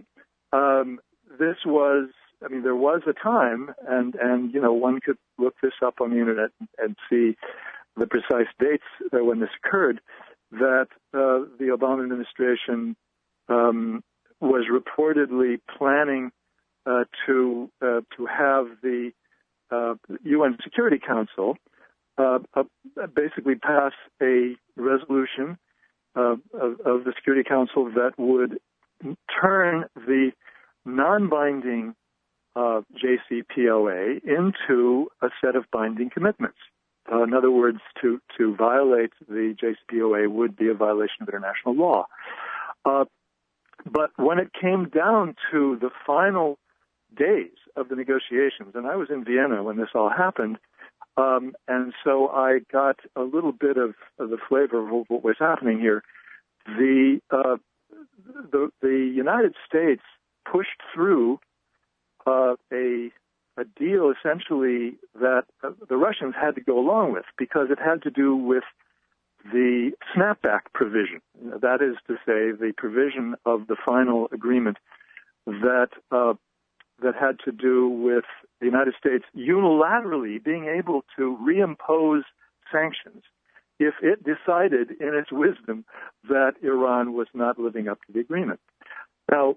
There was a time, and one could look this up on the internet and see the precise dates when this occurred, that the Obama administration was reportedly planning to have the UN Security Council basically pass a resolution of the Security Council that would turn the non-binding JCPOA into a set of binding commitments. In other words, to violate the JCPOA would be a violation of international law. But when it came down to the final days of the negotiations, and I was in Vienna when this all happened, and so I got a little bit of the flavor of what was happening here. The United States pushed through a deal essentially that the Russians had to go along with because it had to do with the snapback provision. That is to say, the provision of the final agreement that had to do with the United States unilaterally being able to reimpose sanctions if it decided in its wisdom that Iran was not living up to the agreement. Now,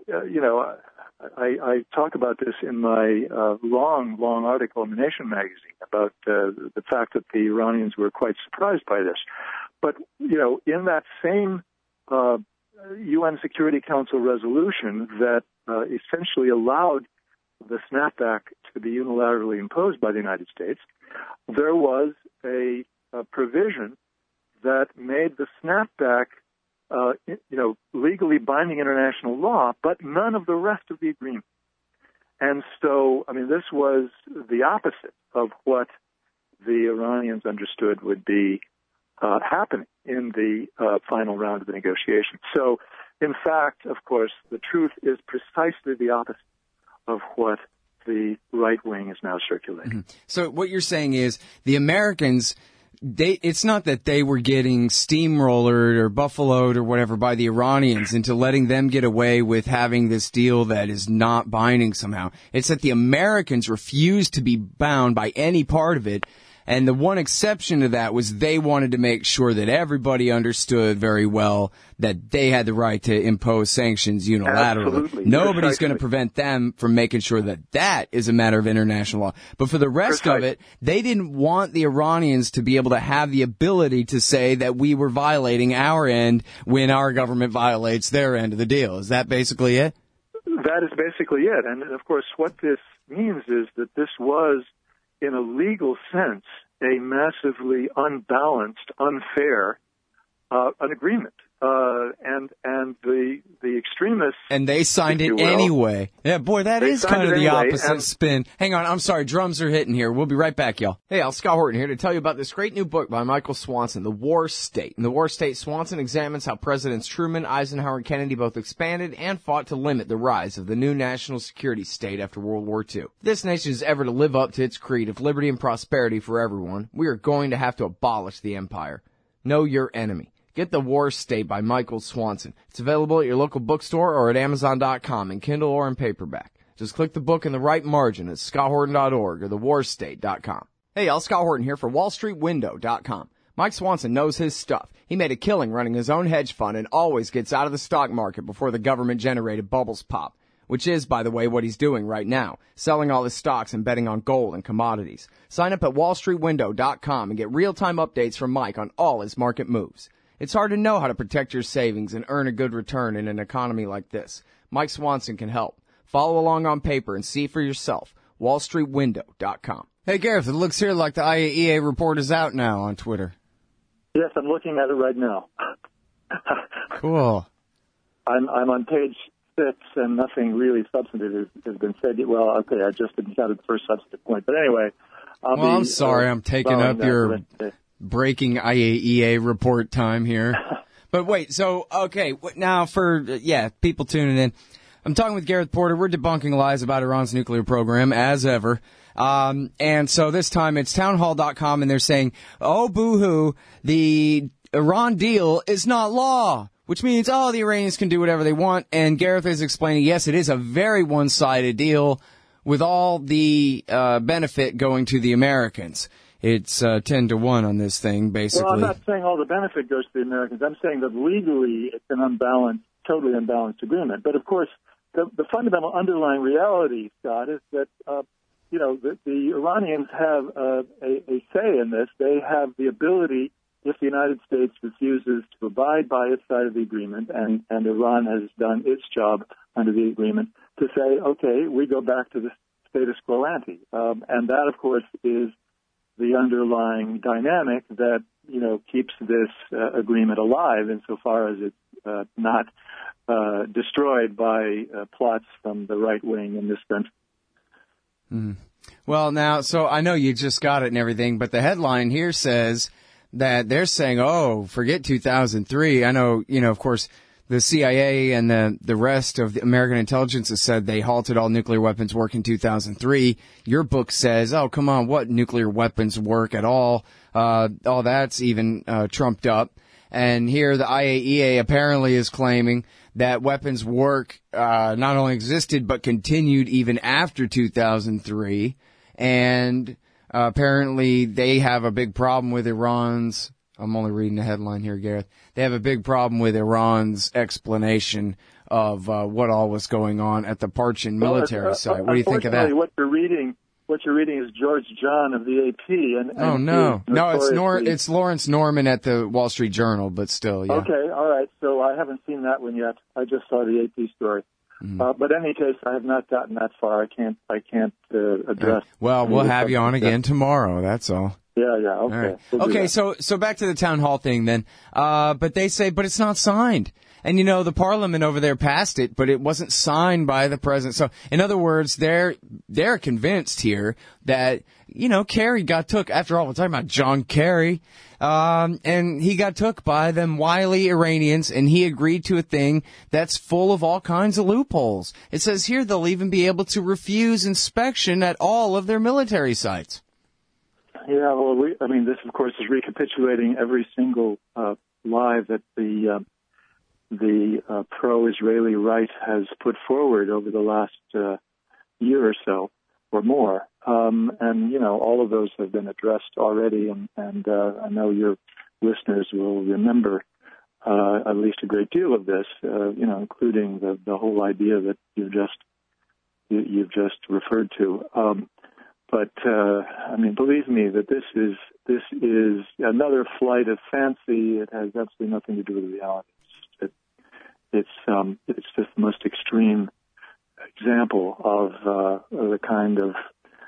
I talk about this in my long article in The Nation magazine about the fact that the Iranians were quite surprised by this. But, in that same UN Security Council resolution that essentially allowed the snapback to be unilaterally imposed by the United States, there was a provision that made the snapback legally binding international law, but none of the rest of the agreement. And so, this was the opposite of what the Iranians understood would be happening in the final round of the negotiations. So, in fact, of course, the truth is precisely the opposite of what the right wing is now circulating. Mm-hmm. So what you're saying is the Americans, it's not that they were getting steamrollered or buffaloed or whatever by the Iranians into letting them get away with having this deal that is not binding somehow. It's that the Americans refused to be bound by any part of it. And the one exception to that was they wanted to make sure that everybody understood very well that they had the right to impose sanctions unilaterally. Absolutely. Nobody's going to prevent them from making sure that that is a matter of international law. But for the rest of it, they didn't want the Iranians to be able to have the ability to say that we were violating our end when our government violates their end of the deal. Is that basically it? That is basically it. And, of course, what this means is that this was, in a legal sense, a massively unbalanced, unfair an agreement. and the extremists. And they signed it anyway. Yeah, boy, that is kind of the opposite spin. Hang on, I'm sorry, drums are hitting here. We'll be right back, y'all. Hey, Al Scott Horton here to tell you about this great new book by Michael Swanson, The War State. In The War State, Swanson examines how Presidents Truman, Eisenhower, and Kennedy both expanded and fought to limit the rise of the new national security state after World War II. If this nation is ever to live up to its creed of liberty and prosperity for everyone, we are going to have to abolish the empire. Know your enemy. Get The War State by Michael Swanson. It's available at your local bookstore or at Amazon.com in Kindle or in paperback. Just click the book in the right margin at scotthorton.org or thewarstate.com. Hey, y'all, Scott Horton here for WallStreetWindow.com. Mike Swanson knows his stuff. He made a killing running his own hedge fund and always gets out of the stock market before the government-generated bubbles pop, which is, by the way, what he's doing right now, selling all his stocks and betting on gold and commodities. Sign up at WallStreetWindow.com and get real-time updates from Mike on all his market moves. It's hard to know how to protect your savings and earn a good return in an economy like this. Mike Swanson can help. Follow along on paper and see for yourself. WallStreetWindow.com. Hey, Gareth, it looks here like the IAEA report is out now on Twitter. Yes, I'm looking at it right now. Cool. I'm on page 6, and nothing really substantive has been said. Well, okay, I just didn't get the first substantive point. But anyway. I'm sorry I'm taking up your breaking IAEA report time here. But wait, so, okay, now for, people tuning in. I'm talking with Gareth Porter. We're debunking lies about Iran's nuclear program, as ever. And so this time it's townhall.com, and they're saying, oh, boo-hoo, the Iran deal is not law, which means, the Iranians can do whatever they want. And Gareth is explaining, yes, it is a very one-sided deal with all the benefit going to the Americans. It's 10-1 on this thing, basically. Well, I'm not saying all the benefit goes to the Americans. I'm saying that legally it's an totally unbalanced agreement. But, of course, the fundamental underlying reality, Scott, is that, the Iranians have a say in this. They have the ability, if the United States refuses to abide by its side of the agreement, and Iran has done its job under the agreement, to say, okay, we go back to the status quo ante. And that, of course, is the underlying dynamic that, keeps this agreement alive insofar as it's not destroyed by plots from the right wing in this country. Mm. Well, now, so I know you just got it and everything, but the headline here says that they're saying, forget 2003. I know, of course, the CIA and the rest of the American intelligence has said they halted all nuclear weapons work in 2003. Your book says, come on, what nuclear weapons work at all? All that's even trumped up. And here the IAEA apparently is claiming that weapons work not only existed but continued even after 2003. And apparently they have a big problem with Iran's, I'm only reading the headline here, Gareth. They have a big problem with Iran's explanation of what all was going on at the Parchin military site. What do you think of that? What you're reading is George John of the AP. No, it's Lawrence Norman at the Wall Street Journal, but still, yeah. Okay, all right. So I haven't seen that one yet. I just saw the AP story. Mm-hmm. But in any case, I have not gotten that far. I can't address. Well, we'll have you on again tomorrow. That's all. Yeah, okay. Right. We'll okay, so back to the town hall thing then. But they say, but it's not signed. And the parliament over there passed it, but it wasn't signed by the president. So, in other words, they're convinced here that, Kerry got took. After all, we're talking about John Kerry. And he got took by them wily Iranians, and he agreed to a thing that's full of all kinds of loopholes. It says here they'll even be able to refuse inspection at all of their military sites. Yeah, well, this, of course, is recapitulating every single lie that the pro-Israeli right has put forward over the last year or so, or more. And all of those have been addressed already, and I know your listeners will remember at least a great deal of this, including the whole idea that you've just referred to. But believe me that this is another flight of fancy. It has absolutely nothing to do with reality. It's just the most extreme example of the kind of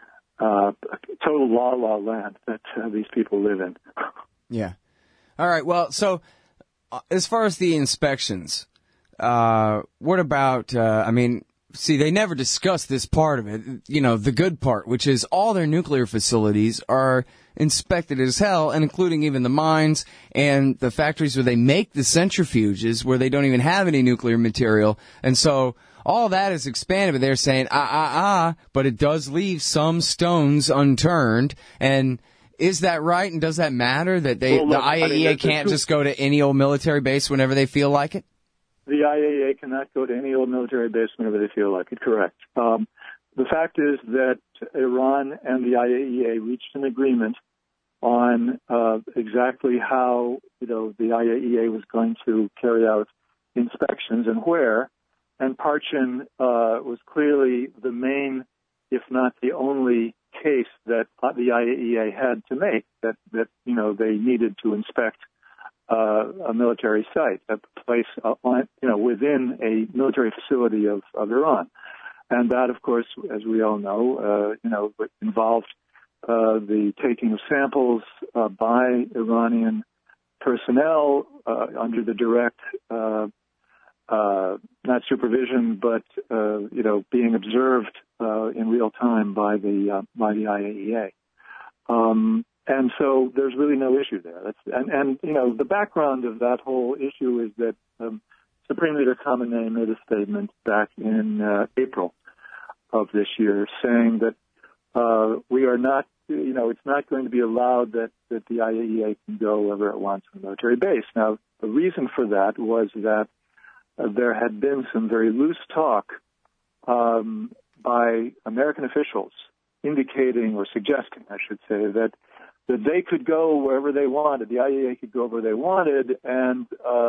total la land that these people live in. Yeah. All right. Well, so as far as the inspections, what about, see, they never discuss this part of it, the good part, which is all their nuclear facilities are inspected as hell, and including even the mines and the factories where they make the centrifuges, where they don't even have any nuclear material. And so all that is expanded, but they're saying, but it does leave some stones unturned. And is that right? And does that matter that the IAEA can't just go to any old military base whenever they feel like it? The IAEA cannot go to any old military base whenever they feel like it, correct. The fact is that Iran and the IAEA reached an agreement on exactly how, the IAEA was going to carry out inspections and where. And Parchin was clearly the main, if not the only, case that the IAEA had to make that they needed to inspect a military site, a place within a military facility of Iran. And that, of course, as we all know, involved the taking of samples by Iranian personnel under the direct, not supervision, but being observed in real time by the IAEA. And so there's really no issue there. The background of that whole issue is that Supreme Leader Khamenei made a statement back in April of this year saying that we are not, it's not going to be allowed that the IAEA can go wherever it wants on a military base. Now, the reason for that was that there had been some very loose talk by American officials indicating or suggesting, I should say, that they could go wherever they wanted. The IAEA could go wherever they wanted, and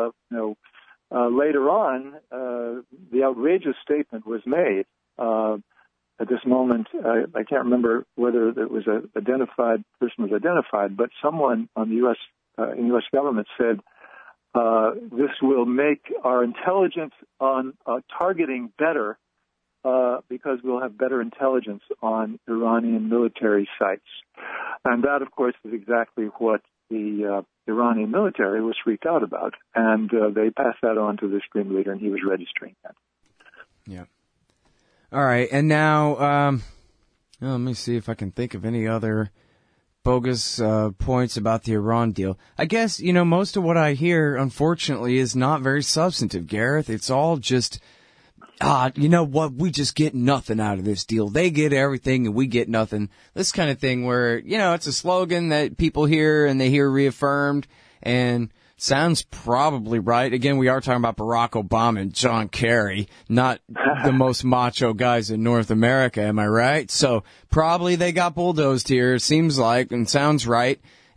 later on, the outrageous statement was made. At this moment, I can't remember whether it was an identified person was identified, but someone on the U.S. In the U.S. government said this will make our intelligence on targeting better because we'll have better intelligence on Iranian military sites. And that, of course, is exactly what the Iranian military was freaked out about. And they passed that on to the Supreme Leader, and he was registering that. Yeah. All right. And now, let me see if I can think of any other bogus points about the Iran deal. I guess, most of what I hear, unfortunately, is not very substantive, Gareth. It's all just, you know what, we just get nothing out of this deal. They get everything and we get nothing. This kind of thing where, it's a slogan that people hear and they hear reaffirmed and sounds probably right. Again, we are talking about Barack Obama and John Kerry, not the most macho guys in North America, am I right? So probably they got bulldozed here, seems like, and sounds right.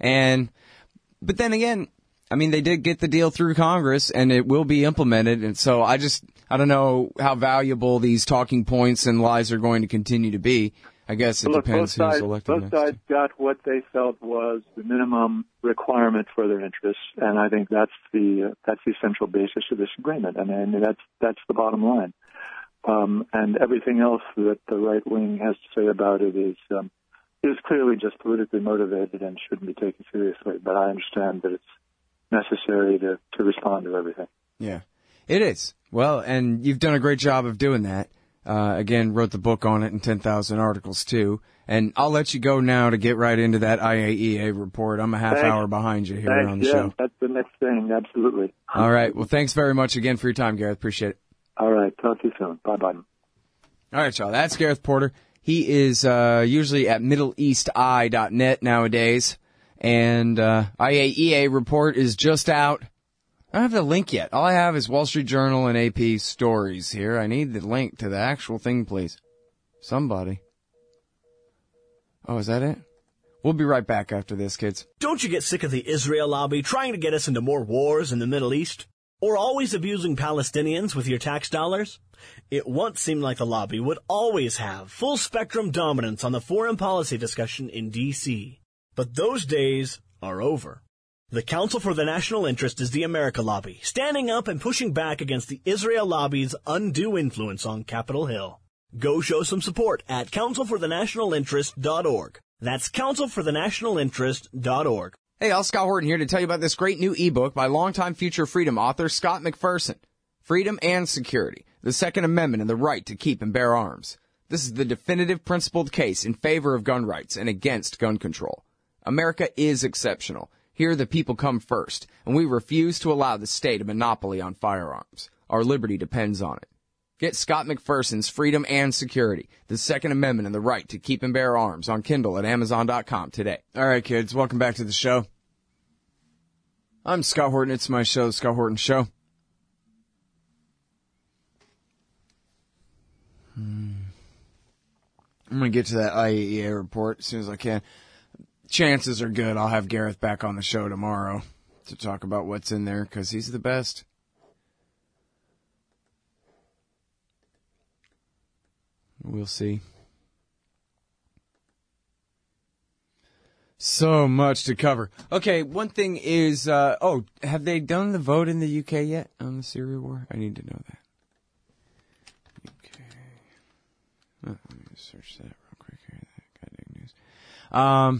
But then again, they did get the deal through Congress and it will be implemented. And so I don't know how valuable these talking points and lies are going to continue to be. I guess it depends who's elected next. Both sides got what they felt was the minimum requirement for their interests, and I think that's the central basis of this agreement. That's the bottom line. And everything else that the right wing has to say about it is clearly just politically motivated and shouldn't be taken seriously. But I understand that it's necessary to respond to everything. Yeah, it is. Well, and you've done a great job of doing that. Again, wrote the book on it in 10,000 articles, too. And I'll let you go now to get right into that IAEA report. I'm a half hour behind you here on the show. That's the next thing, absolutely. All right. Well, thanks very much again for your time, Gareth. Appreciate it. All right. Talk to you soon. Bye-bye. All right, y'all. That's Gareth Porter. He is usually at MiddleEastEye.net nowadays. And IAEA report is just out. I don't have the link yet. All I have is Wall Street Journal and AP stories here. I need the link to the actual thing, please. Somebody. Oh, is that it? We'll be right back after this, kids. Don't you get sick of the Israel lobby trying to get us into more wars in the Middle East? Or always abusing Palestinians with your tax dollars? It once seemed like the lobby would always have full-spectrum dominance on the foreign policy discussion in D.C. But those days are over. The Council for the National Interest is the America Lobby, standing up and pushing back against the Israel lobby's undue influence on Capitol Hill. Go show some support at councilforthenationalinterest.org. That's councilforthenationalinterest.org. Hey, all, Scott Horton here to tell you about this great new ebook by longtime future Freedom author Scott McPherson. Freedom and Security, the Second Amendment and the Right to Keep and Bear Arms. This is the definitive principled case in favor of gun rights and against gun control. America is exceptional. Here the people come first, and we refuse to allow the state a monopoly on firearms. Our liberty depends on it. Get Scott McPherson's Freedom and Security, the Second Amendment and the Right to Keep and Bear Arms on Kindle at Amazon.com today. All right, kids, welcome back to the show. I'm Scott Horton. It's my show, The Scott Horton Show. I'm going to get to that IAEA report as soon as I can. Chances are good I'll have Gareth back on the show tomorrow to talk about what's in there, because he's the best. We'll see. So much to cover. Okay, one thing is, have they done the vote in the UK yet on the Syria war? I need to know that. UK. Let me search that real quick here. Goddamn news.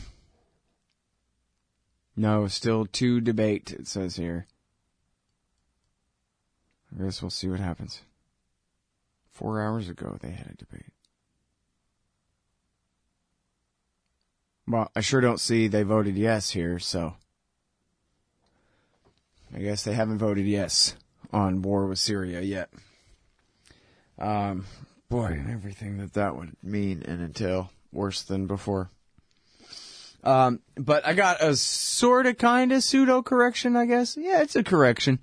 No, still to debate, it says here. I guess we'll see what happens. 4 hours ago, they had a debate. Well, I sure don't see they voted yes here, so I guess they haven't voted yes on war with Syria yet. Boy, everything that would mean and entail, worse than before. But I got a sort of kind of pseudo correction, I guess. Yeah, it's a correction.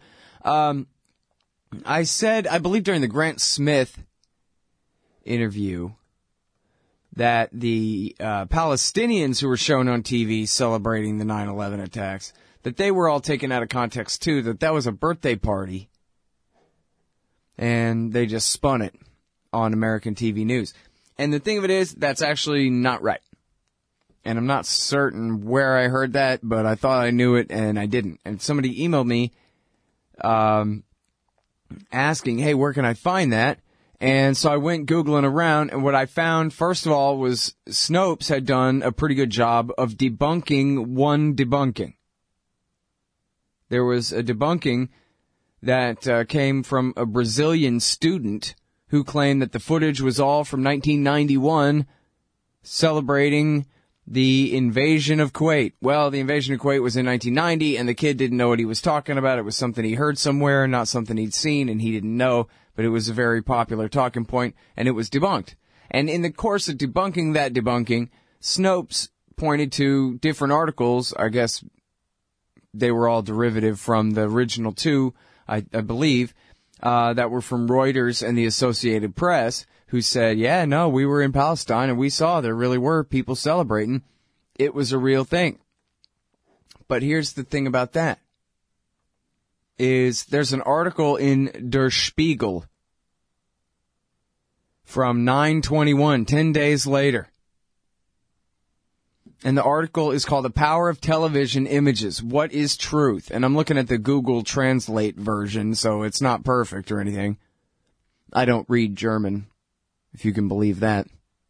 I said, I believe during the Grant Smith interview, that the Palestinians who were shown on TV celebrating the 9/11 attacks, that they were all taken out of context too, that was a birthday party, and they just spun it on American TV news. And the thing of it is, that's actually not right. And I'm not certain where I heard that, but I thought I knew it, and I didn't. And somebody emailed me asking, hey, where can I find that? And so I went Googling around, and what I found, first of all, was Snopes had done a pretty good job of debunking one debunking. There was a debunking that came from a Brazilian student who claimed that the footage was all from 1991, celebrating the invasion of Kuwait. Well, the invasion of Kuwait was in 1990, and the kid didn't know what he was talking about. It was something he heard somewhere, not something he'd seen, and he didn't know. But it was a very popular talking point, and it was debunked. And in the course of debunking that debunking, Snopes pointed to different articles. I guess they were all derivative from the original two, I believe, that were from Reuters and the Associated Press, who said, yeah, no, we were in Palestine, and we saw there really were people celebrating. It was a real thing. But here's the thing about that. Is there's an article in Der Spiegel from 9/21, 10 days later. And the article is called The Power of Television Images. What is Truth? And I'm looking at the Google Translate version, so it's not perfect or anything. I don't read German, if you can believe that.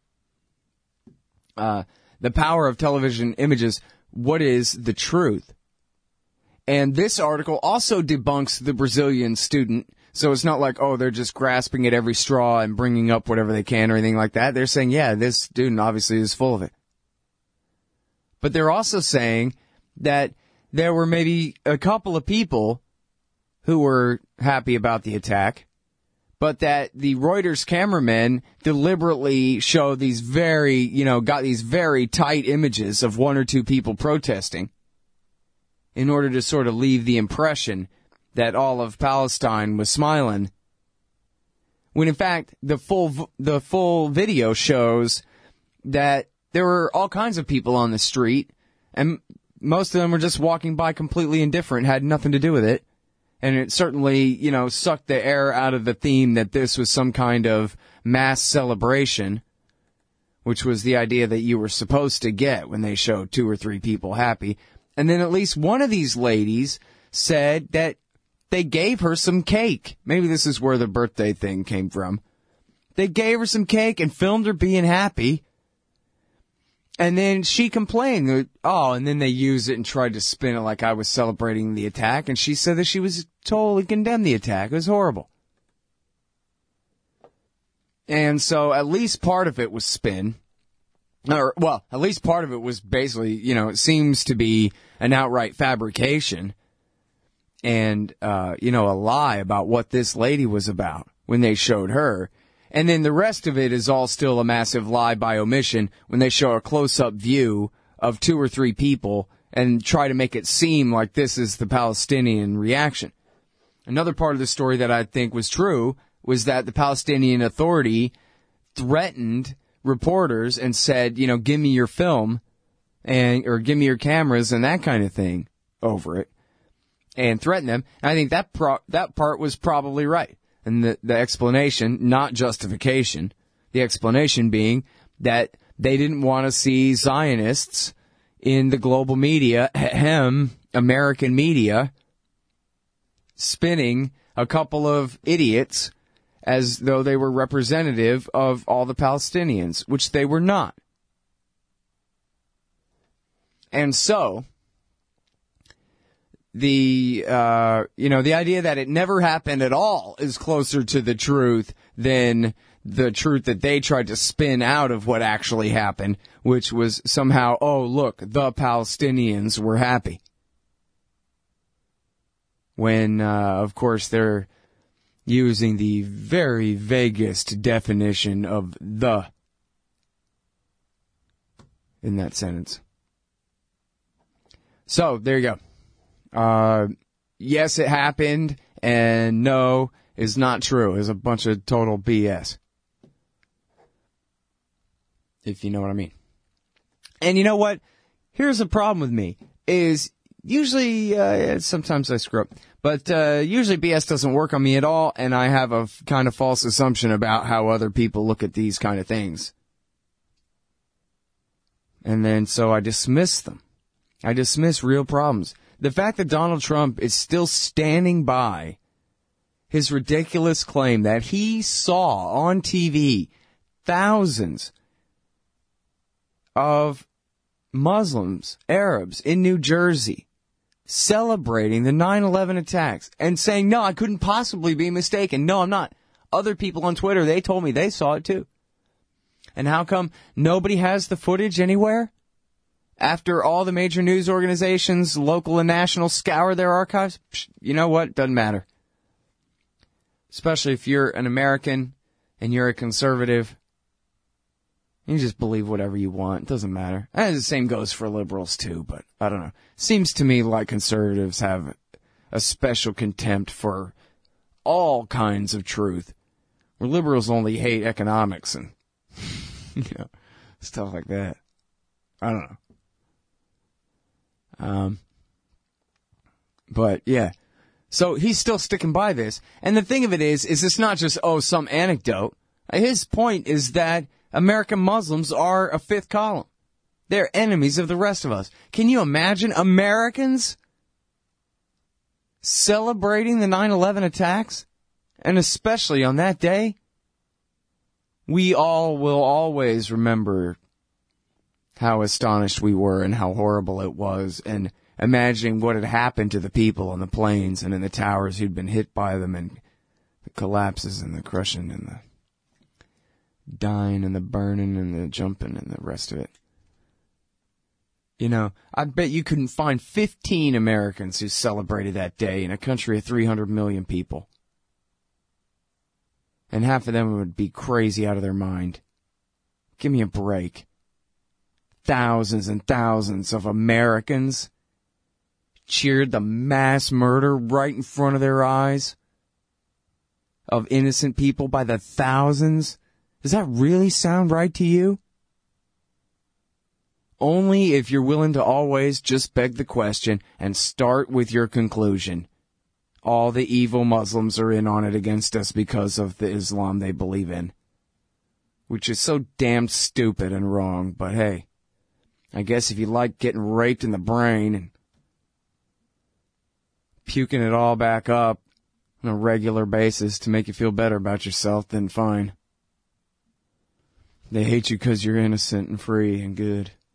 The Power of Television Images. What is the truth? And this article also debunks the Brazilian student. So it's not like, oh, they're just grasping at every straw and bringing up whatever they can or anything like that. They're saying, yeah, this student obviously is full of it. But they're also saying that there were maybe a couple of people who were happy about the attack, but that the Reuters cameramen deliberately show these very, got these very tight images of one or two people protesting, in order to sort of leave the impression that all of Palestine was smiling. When in fact, the full video shows that there were all kinds of people on the street, and most of them were just walking by completely indifferent, had nothing to do with it. And it certainly, sucked the air out of the theme that this was some kind of mass celebration, which was the idea that you were supposed to get when they showed 2 or 3 people happy. And then at least one of these ladies said that they gave her some cake. Maybe this is where the birthday thing came from. They gave her some cake and filmed her being happy. And then she complained that, and then they used it and tried to spin it like I was celebrating the attack, and she said that she was totally condemned the attack. It was horrible. And so at least part of it was spin. Or, well, at least part of it was basically, it seems to be an outright fabrication and, a lie about what this lady was about when they showed her. And then the rest of it is all still a massive lie by omission when they show a close-up view of 2 or 3 people and try to make it seem like this is the Palestinian reaction. Another part of the story that I think was true was that the Palestinian Authority threatened reporters and said, give me your film or give me your cameras and that kind of thing over it, and threatened them. And I think that part was probably right. And the explanation, not justification, the explanation being that they didn't want to see Zionists in the global media, American media, spinning a couple of idiots as though they were representative of all the Palestinians, which they were not. And so the idea that it never happened at all is closer to the truth than the truth that they tried to spin out of what actually happened, which was somehow, look, the Palestinians were happy. When, of course, they're using the very vaguest definition of the in that sentence. So, there you go. Yes, it happened, and no is not true. It's a bunch of total BS. If you know what I mean. And you know what? Here's the problem with me, is usually, sometimes I screw up, but usually BS doesn't work on me at all, and I have a kind of false assumption about how other people look at these kind of things. And then, so I dismiss them. I dismiss real problems. The fact that Donald Trump is still standing by his ridiculous claim that he saw on TV thousands of Muslims, Arabs in New Jersey celebrating the 9/11 attacks and saying, no, I couldn't possibly be mistaken. No, I'm not. Other people on Twitter, they told me they saw it too. And how come nobody has the footage anywhere? After all the major news organizations, local and national, scour their archives, you know what? Doesn't matter. Especially if you're an American and you're a conservative. You just believe whatever you want. It doesn't matter. And the same goes for liberals, too, but I don't know. Seems to me like conservatives have a special contempt for all kinds of truth, where liberals only hate economics and, stuff like that. I don't know. But yeah, so he's still sticking by this. And the thing of it is it's not just, some anecdote. His point is that American Muslims are a fifth column. They're enemies of the rest of us. Can you imagine Americans celebrating the 9/11 attacks? And especially on that day? We all will always remember how astonished we were and how horrible it was, and imagining what had happened to the people on the planes and in the towers who'd been hit by them, and the collapses and the crushing and the dying and the burning and the jumping and the rest of it. I bet you couldn't find 15 Americans who celebrated that day in a country of 300 million people. And half of them would be crazy out of their mind. Give me a break. Thousands and thousands of Americans cheered the mass murder right in front of their eyes of innocent people by the thousands. Does that really sound right to you? Only if you're willing to always just beg the question and start with your conclusion. All the evil Muslims are in on it against us because of the Islam they believe in. Which is so damn stupid and wrong, but hey. I guess if you like getting raped in the brain and puking it all back up on a regular basis to make you feel better about yourself, then fine. They hate you because you're innocent and free and good.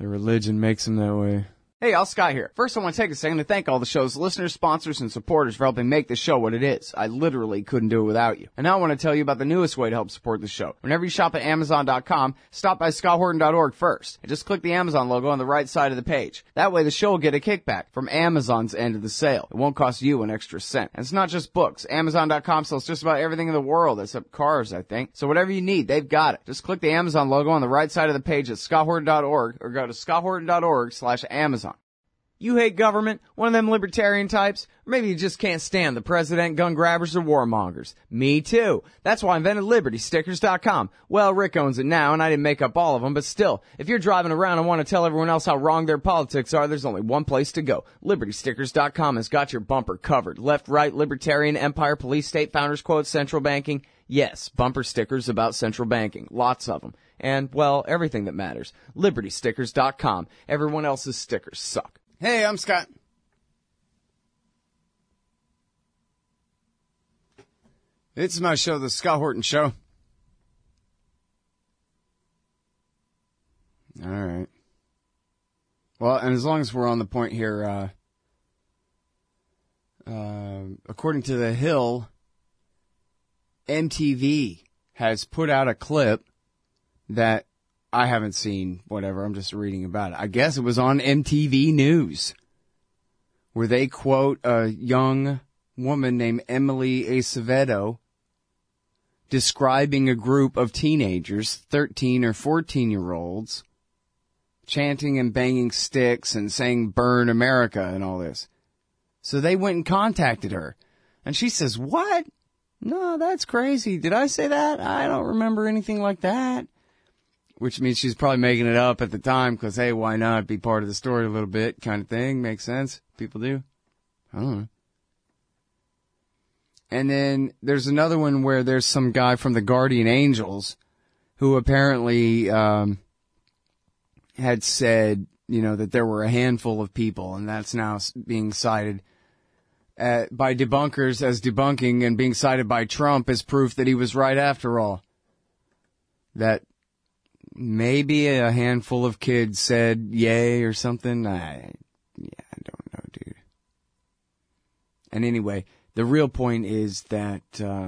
Their religion makes them that way. Hey, Al Sky here. First, I want to take a second to thank all the show's listeners, sponsors, and supporters for helping make the show what it is. I literally couldn't do it without you. And now I want to tell you about the newest way to help support the show. Whenever you shop at Amazon.com, stop by ScottHorton.org first, and just click the Amazon logo on the right side of the page. That way the show will get a kickback from Amazon's end of the sale. It won't cost you an extra cent. And it's not just books. Amazon.com sells just about everything in the world, except cars, I think. So whatever you need, they've got it. Just click the Amazon logo on the right side of the page at ScottHorton.org, or go to ScottHorton.org/Amazon. You hate government, one of them libertarian types, or maybe you just can't stand the president, gun grabbers, or warmongers. Me too. That's why I invented LibertyStickers.com. Well, Rick owns it now, and I didn't make up all of them, but still, if you're driving around and want to tell everyone else how wrong their politics are, there's only one place to go. LibertyStickers.com has got your bumper covered. Left, right, libertarian, empire, police, state, founders quotes, central banking. Yes, bumper stickers about central banking. Lots of them. And, well, everything that matters. LibertyStickers.com. Everyone else's stickers suck. Hey, I'm Scott. It's my show, The Scott Horton Show. All right. Well, and as long as we're on the point here, according to The Hill, MTV has put out a clip that I haven't seen, whatever, I'm just reading about it. I guess it was on MTV News, where they quote a young woman named Emily Acevedo describing a group of teenagers, 13 or 14-year-olds, chanting and banging sticks and saying, "Burn America," and all this. So they went and contacted her, and she says, "What? No, that's crazy. Did I say that? I don't remember anything like that." Which means she's probably making it up at the time because, hey, why not be part of the story a little bit kind of thing. Makes sense. People do. I don't know. And then there's another one where there's some guy from the Guardian Angels who apparently had said, that there were a handful of people, and that's now being cited by debunkers as debunking, and being cited by Trump as proof that he was right after all. That maybe a handful of kids said yay or something. I don't know, dude. And anyway, the real point is that,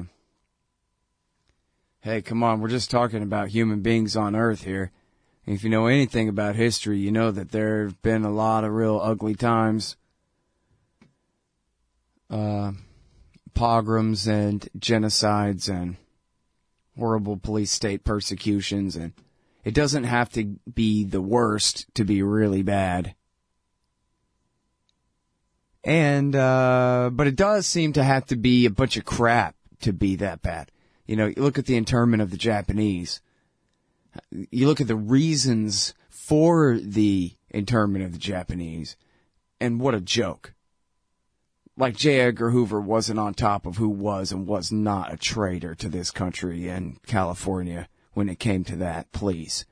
hey, come on, we're just talking about human beings on Earth here. And if you know anything about history, you know that there have been a lot of real ugly times. Pogroms and genocides and horrible police state persecutions, and it doesn't have to be the worst to be really bad. And, but it does seem to have to be a bunch of crap to be that bad. You look at the internment of the Japanese. You look at the reasons for the internment of the Japanese, and what a joke. Like J. Edgar Hoover wasn't on top of who was and was not a traitor to this country and California when it came to that, please.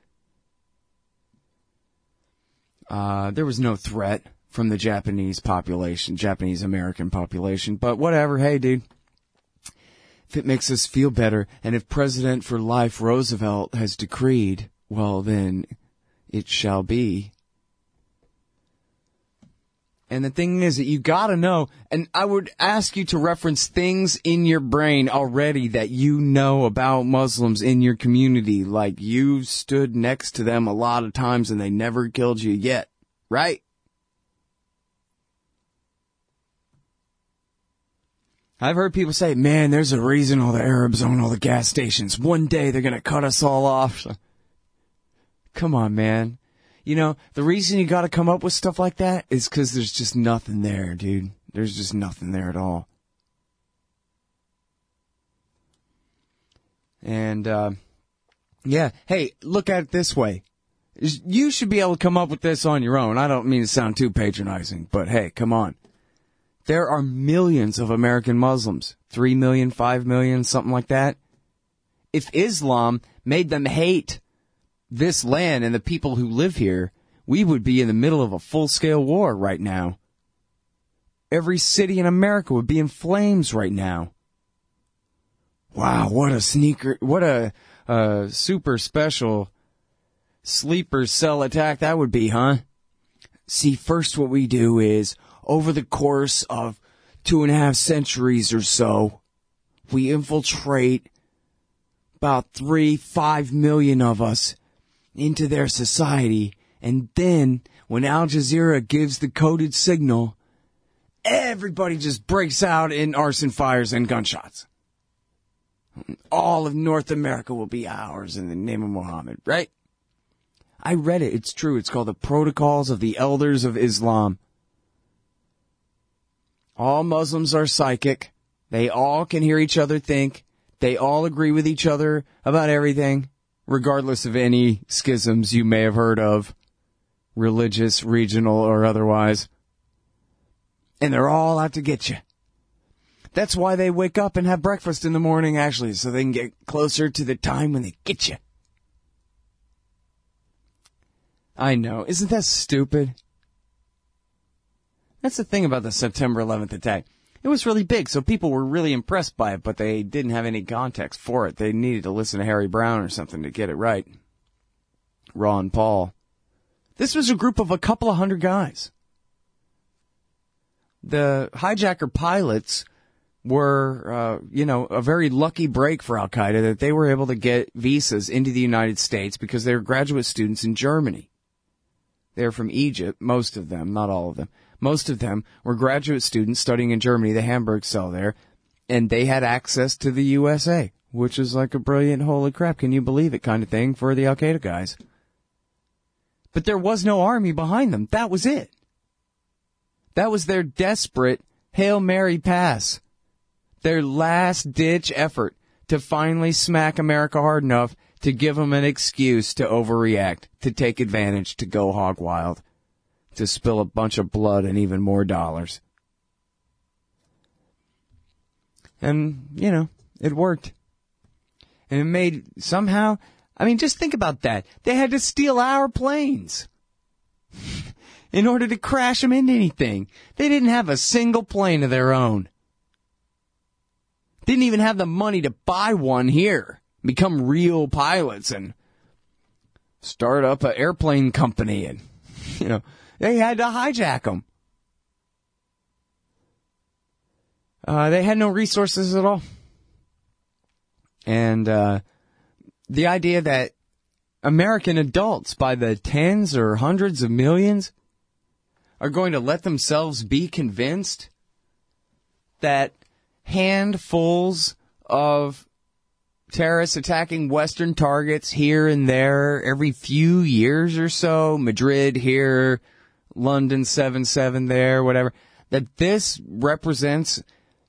There was no threat from the Japanese population, Japanese American population, but whatever, hey dude. If it makes us feel better, and if President for Life Roosevelt has decreed, well then, it shall be. And the thing is that you gotta know, and I would ask you to reference things in your brain already that you know about Muslims in your community, like you stood next to them a lot of times and they never killed you yet, right? I've heard people say, man, there's a reason all the Arabs own all the gas stations. One day they're gonna cut us all off. Come on, man. The reason you gotta come up with stuff like that is because there's just nothing there, dude. There's just nothing there at all. And, yeah, hey, look at it this way. You should be able to come up with this on your own. I don't mean to sound too patronizing, but hey, come on. There are millions of American Muslims. 3 million, 5 million, something like that. If Islam made them hate this land and the people who live here, we would be in the middle of a full-scale war right now. Every city in America would be in flames right now. Wow, what a super special sleeper cell attack that would be, huh? See, first what we do is, over the course of 2.5 centuries or so, we infiltrate about 3-5 million of us into their society, and then when Al Jazeera gives the coded signal, everybody just breaks out in arson fires and gunshots. All of North America will be ours in the name of Muhammad, right? I read it. It's true. It's called the Protocols of the Elders of Islam. All Muslims are psychic. They all can hear each other think. They all agree with each other about everything, regardless of any schisms you may have heard of, religious, regional, or otherwise. And they're all out to get you. That's why they wake up and have breakfast in the morning, actually, so they can get closer to the time when they get you. I know. Isn't that stupid? That's the thing about the September 11th attack. It was really big, so people were really impressed by it, but they didn't have any context for it. They needed to listen to Harry Brown or something to get it right. Ron Paul. This was a group of a couple of hundred guys. The hijacker pilots were, a very lucky break for Al-Qaeda that they were able to get visas into the United States because they were graduate students in Germany. They're from Egypt, most of them, not all of them. Most of them were graduate students studying in Germany, the Hamburg cell there, and they had access to the USA, which is like a brilliant, holy crap, can you believe it kind of thing for the Al-Qaeda guys. But there was no army behind them. That was it. That was their desperate Hail Mary pass. Their last-ditch effort to finally smack America hard enough to give them an excuse to overreact, to take advantage, to go hog wild, to spill a bunch of blood and even more dollars. And, it worked. And it made, somehow, just think about that. They had to steal our planes in order to crash them into anything. They didn't have a single plane of their own. Didn't even have the money to buy one here, become real pilots and start up an airplane company. And, they had to hijack them. They had no resources at all. And the idea that American adults, by the tens or hundreds of millions, are going to let themselves be convinced that handfuls of terrorists attacking Western targets here and there every few years or so, Madrid here, London 7/7 there, whatever, that this represents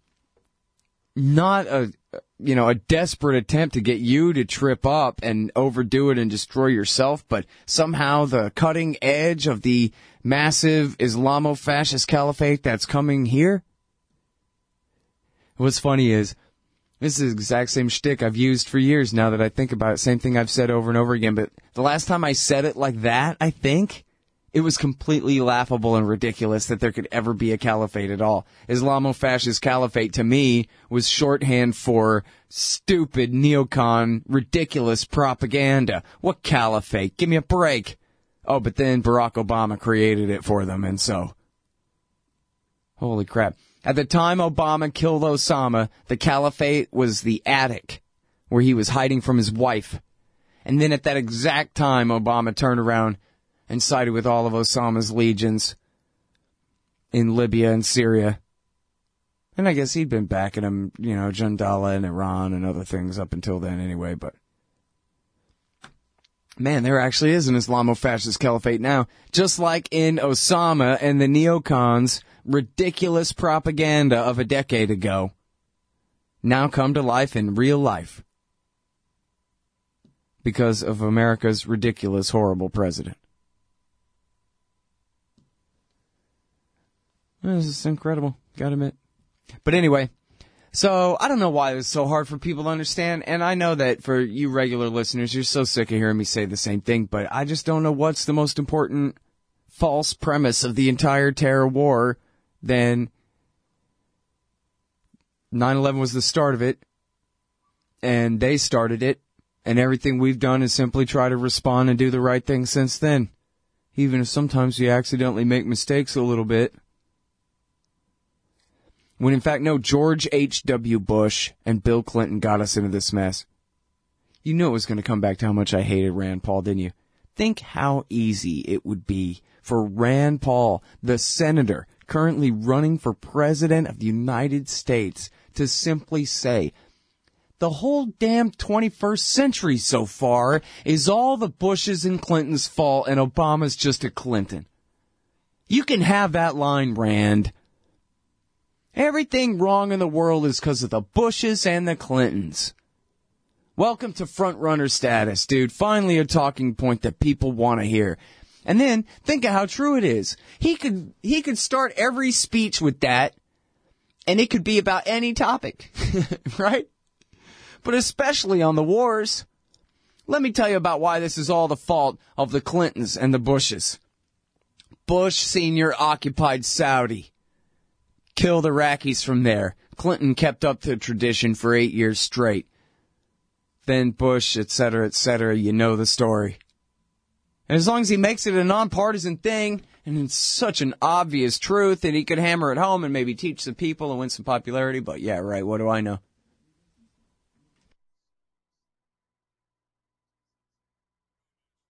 not a desperate attempt to get you to trip up and overdo it and destroy yourself, but somehow the cutting edge of the massive Islamo-fascist caliphate that's coming here? What's funny is, this is the exact same shtick I've used for years now that I think about it. Same thing I've said over and over again, but the last time I said it like that, I think, it was completely laughable and ridiculous that there could ever be a caliphate at all. Islamo-fascist caliphate, to me, was shorthand for stupid, neocon, ridiculous propaganda. What caliphate? Give me a break. Oh, but then Barack Obama created it for them, and so. Holy crap. At the time Obama killed Osama, the caliphate was the attic where he was hiding from his wife. And then at that exact time, Obama turned around and sided with all of Osama's legions in Libya and Syria. And I guess he'd been backing him, Jandala and Iran and other things up until then anyway, but man, there actually is an Islamo-fascist caliphate now. Just like in Osama and the neocons' ridiculous propaganda of a decade ago, now come to life in real life. Because of America's ridiculous, horrible president. This is incredible, gotta admit. But anyway, so I don't know why it's so hard for people to understand, and I know that for you regular listeners, you're so sick of hearing me say the same thing, but I just don't know what's the most important false premise of the entire terror war than 9/11 was the start of it, and they started it, And everything we've done is simply try to respond and do the right thing since then. Even if sometimes we accidentally make mistakes a little bit. When in fact, no, George H.W. Bush and Bill Clinton got us into this mess. You knew it was going to come back to how much I hated Rand Paul, didn't you? Think how easy it would be for Rand Paul, the senator currently running for president of the United States, to simply say, the whole damn 21st century so far is all the Bushes and Clintons' fault, and Obama's just a Clinton. You can have that line, Rand. Everything wrong in the world is because of the Bushes and the Clintons. Welcome to front runner status, dude. Finally a talking point that people want to hear. And then think of how true it is. He could start every speech with that, and it could be about any topic, right? But especially on the wars. Let me tell you about why this is all the fault of the Clintons and the Bushes. Bush Sr. occupied Saudi. Killed Iraqis from there. Clinton kept up the tradition for 8 years straight. Then Bush, etc., you know the story. And as long as he makes it a nonpartisan thing, and it's such an obvious truth that he could hammer it home and maybe teach the people and win some popularity, but yeah, right, what do I know?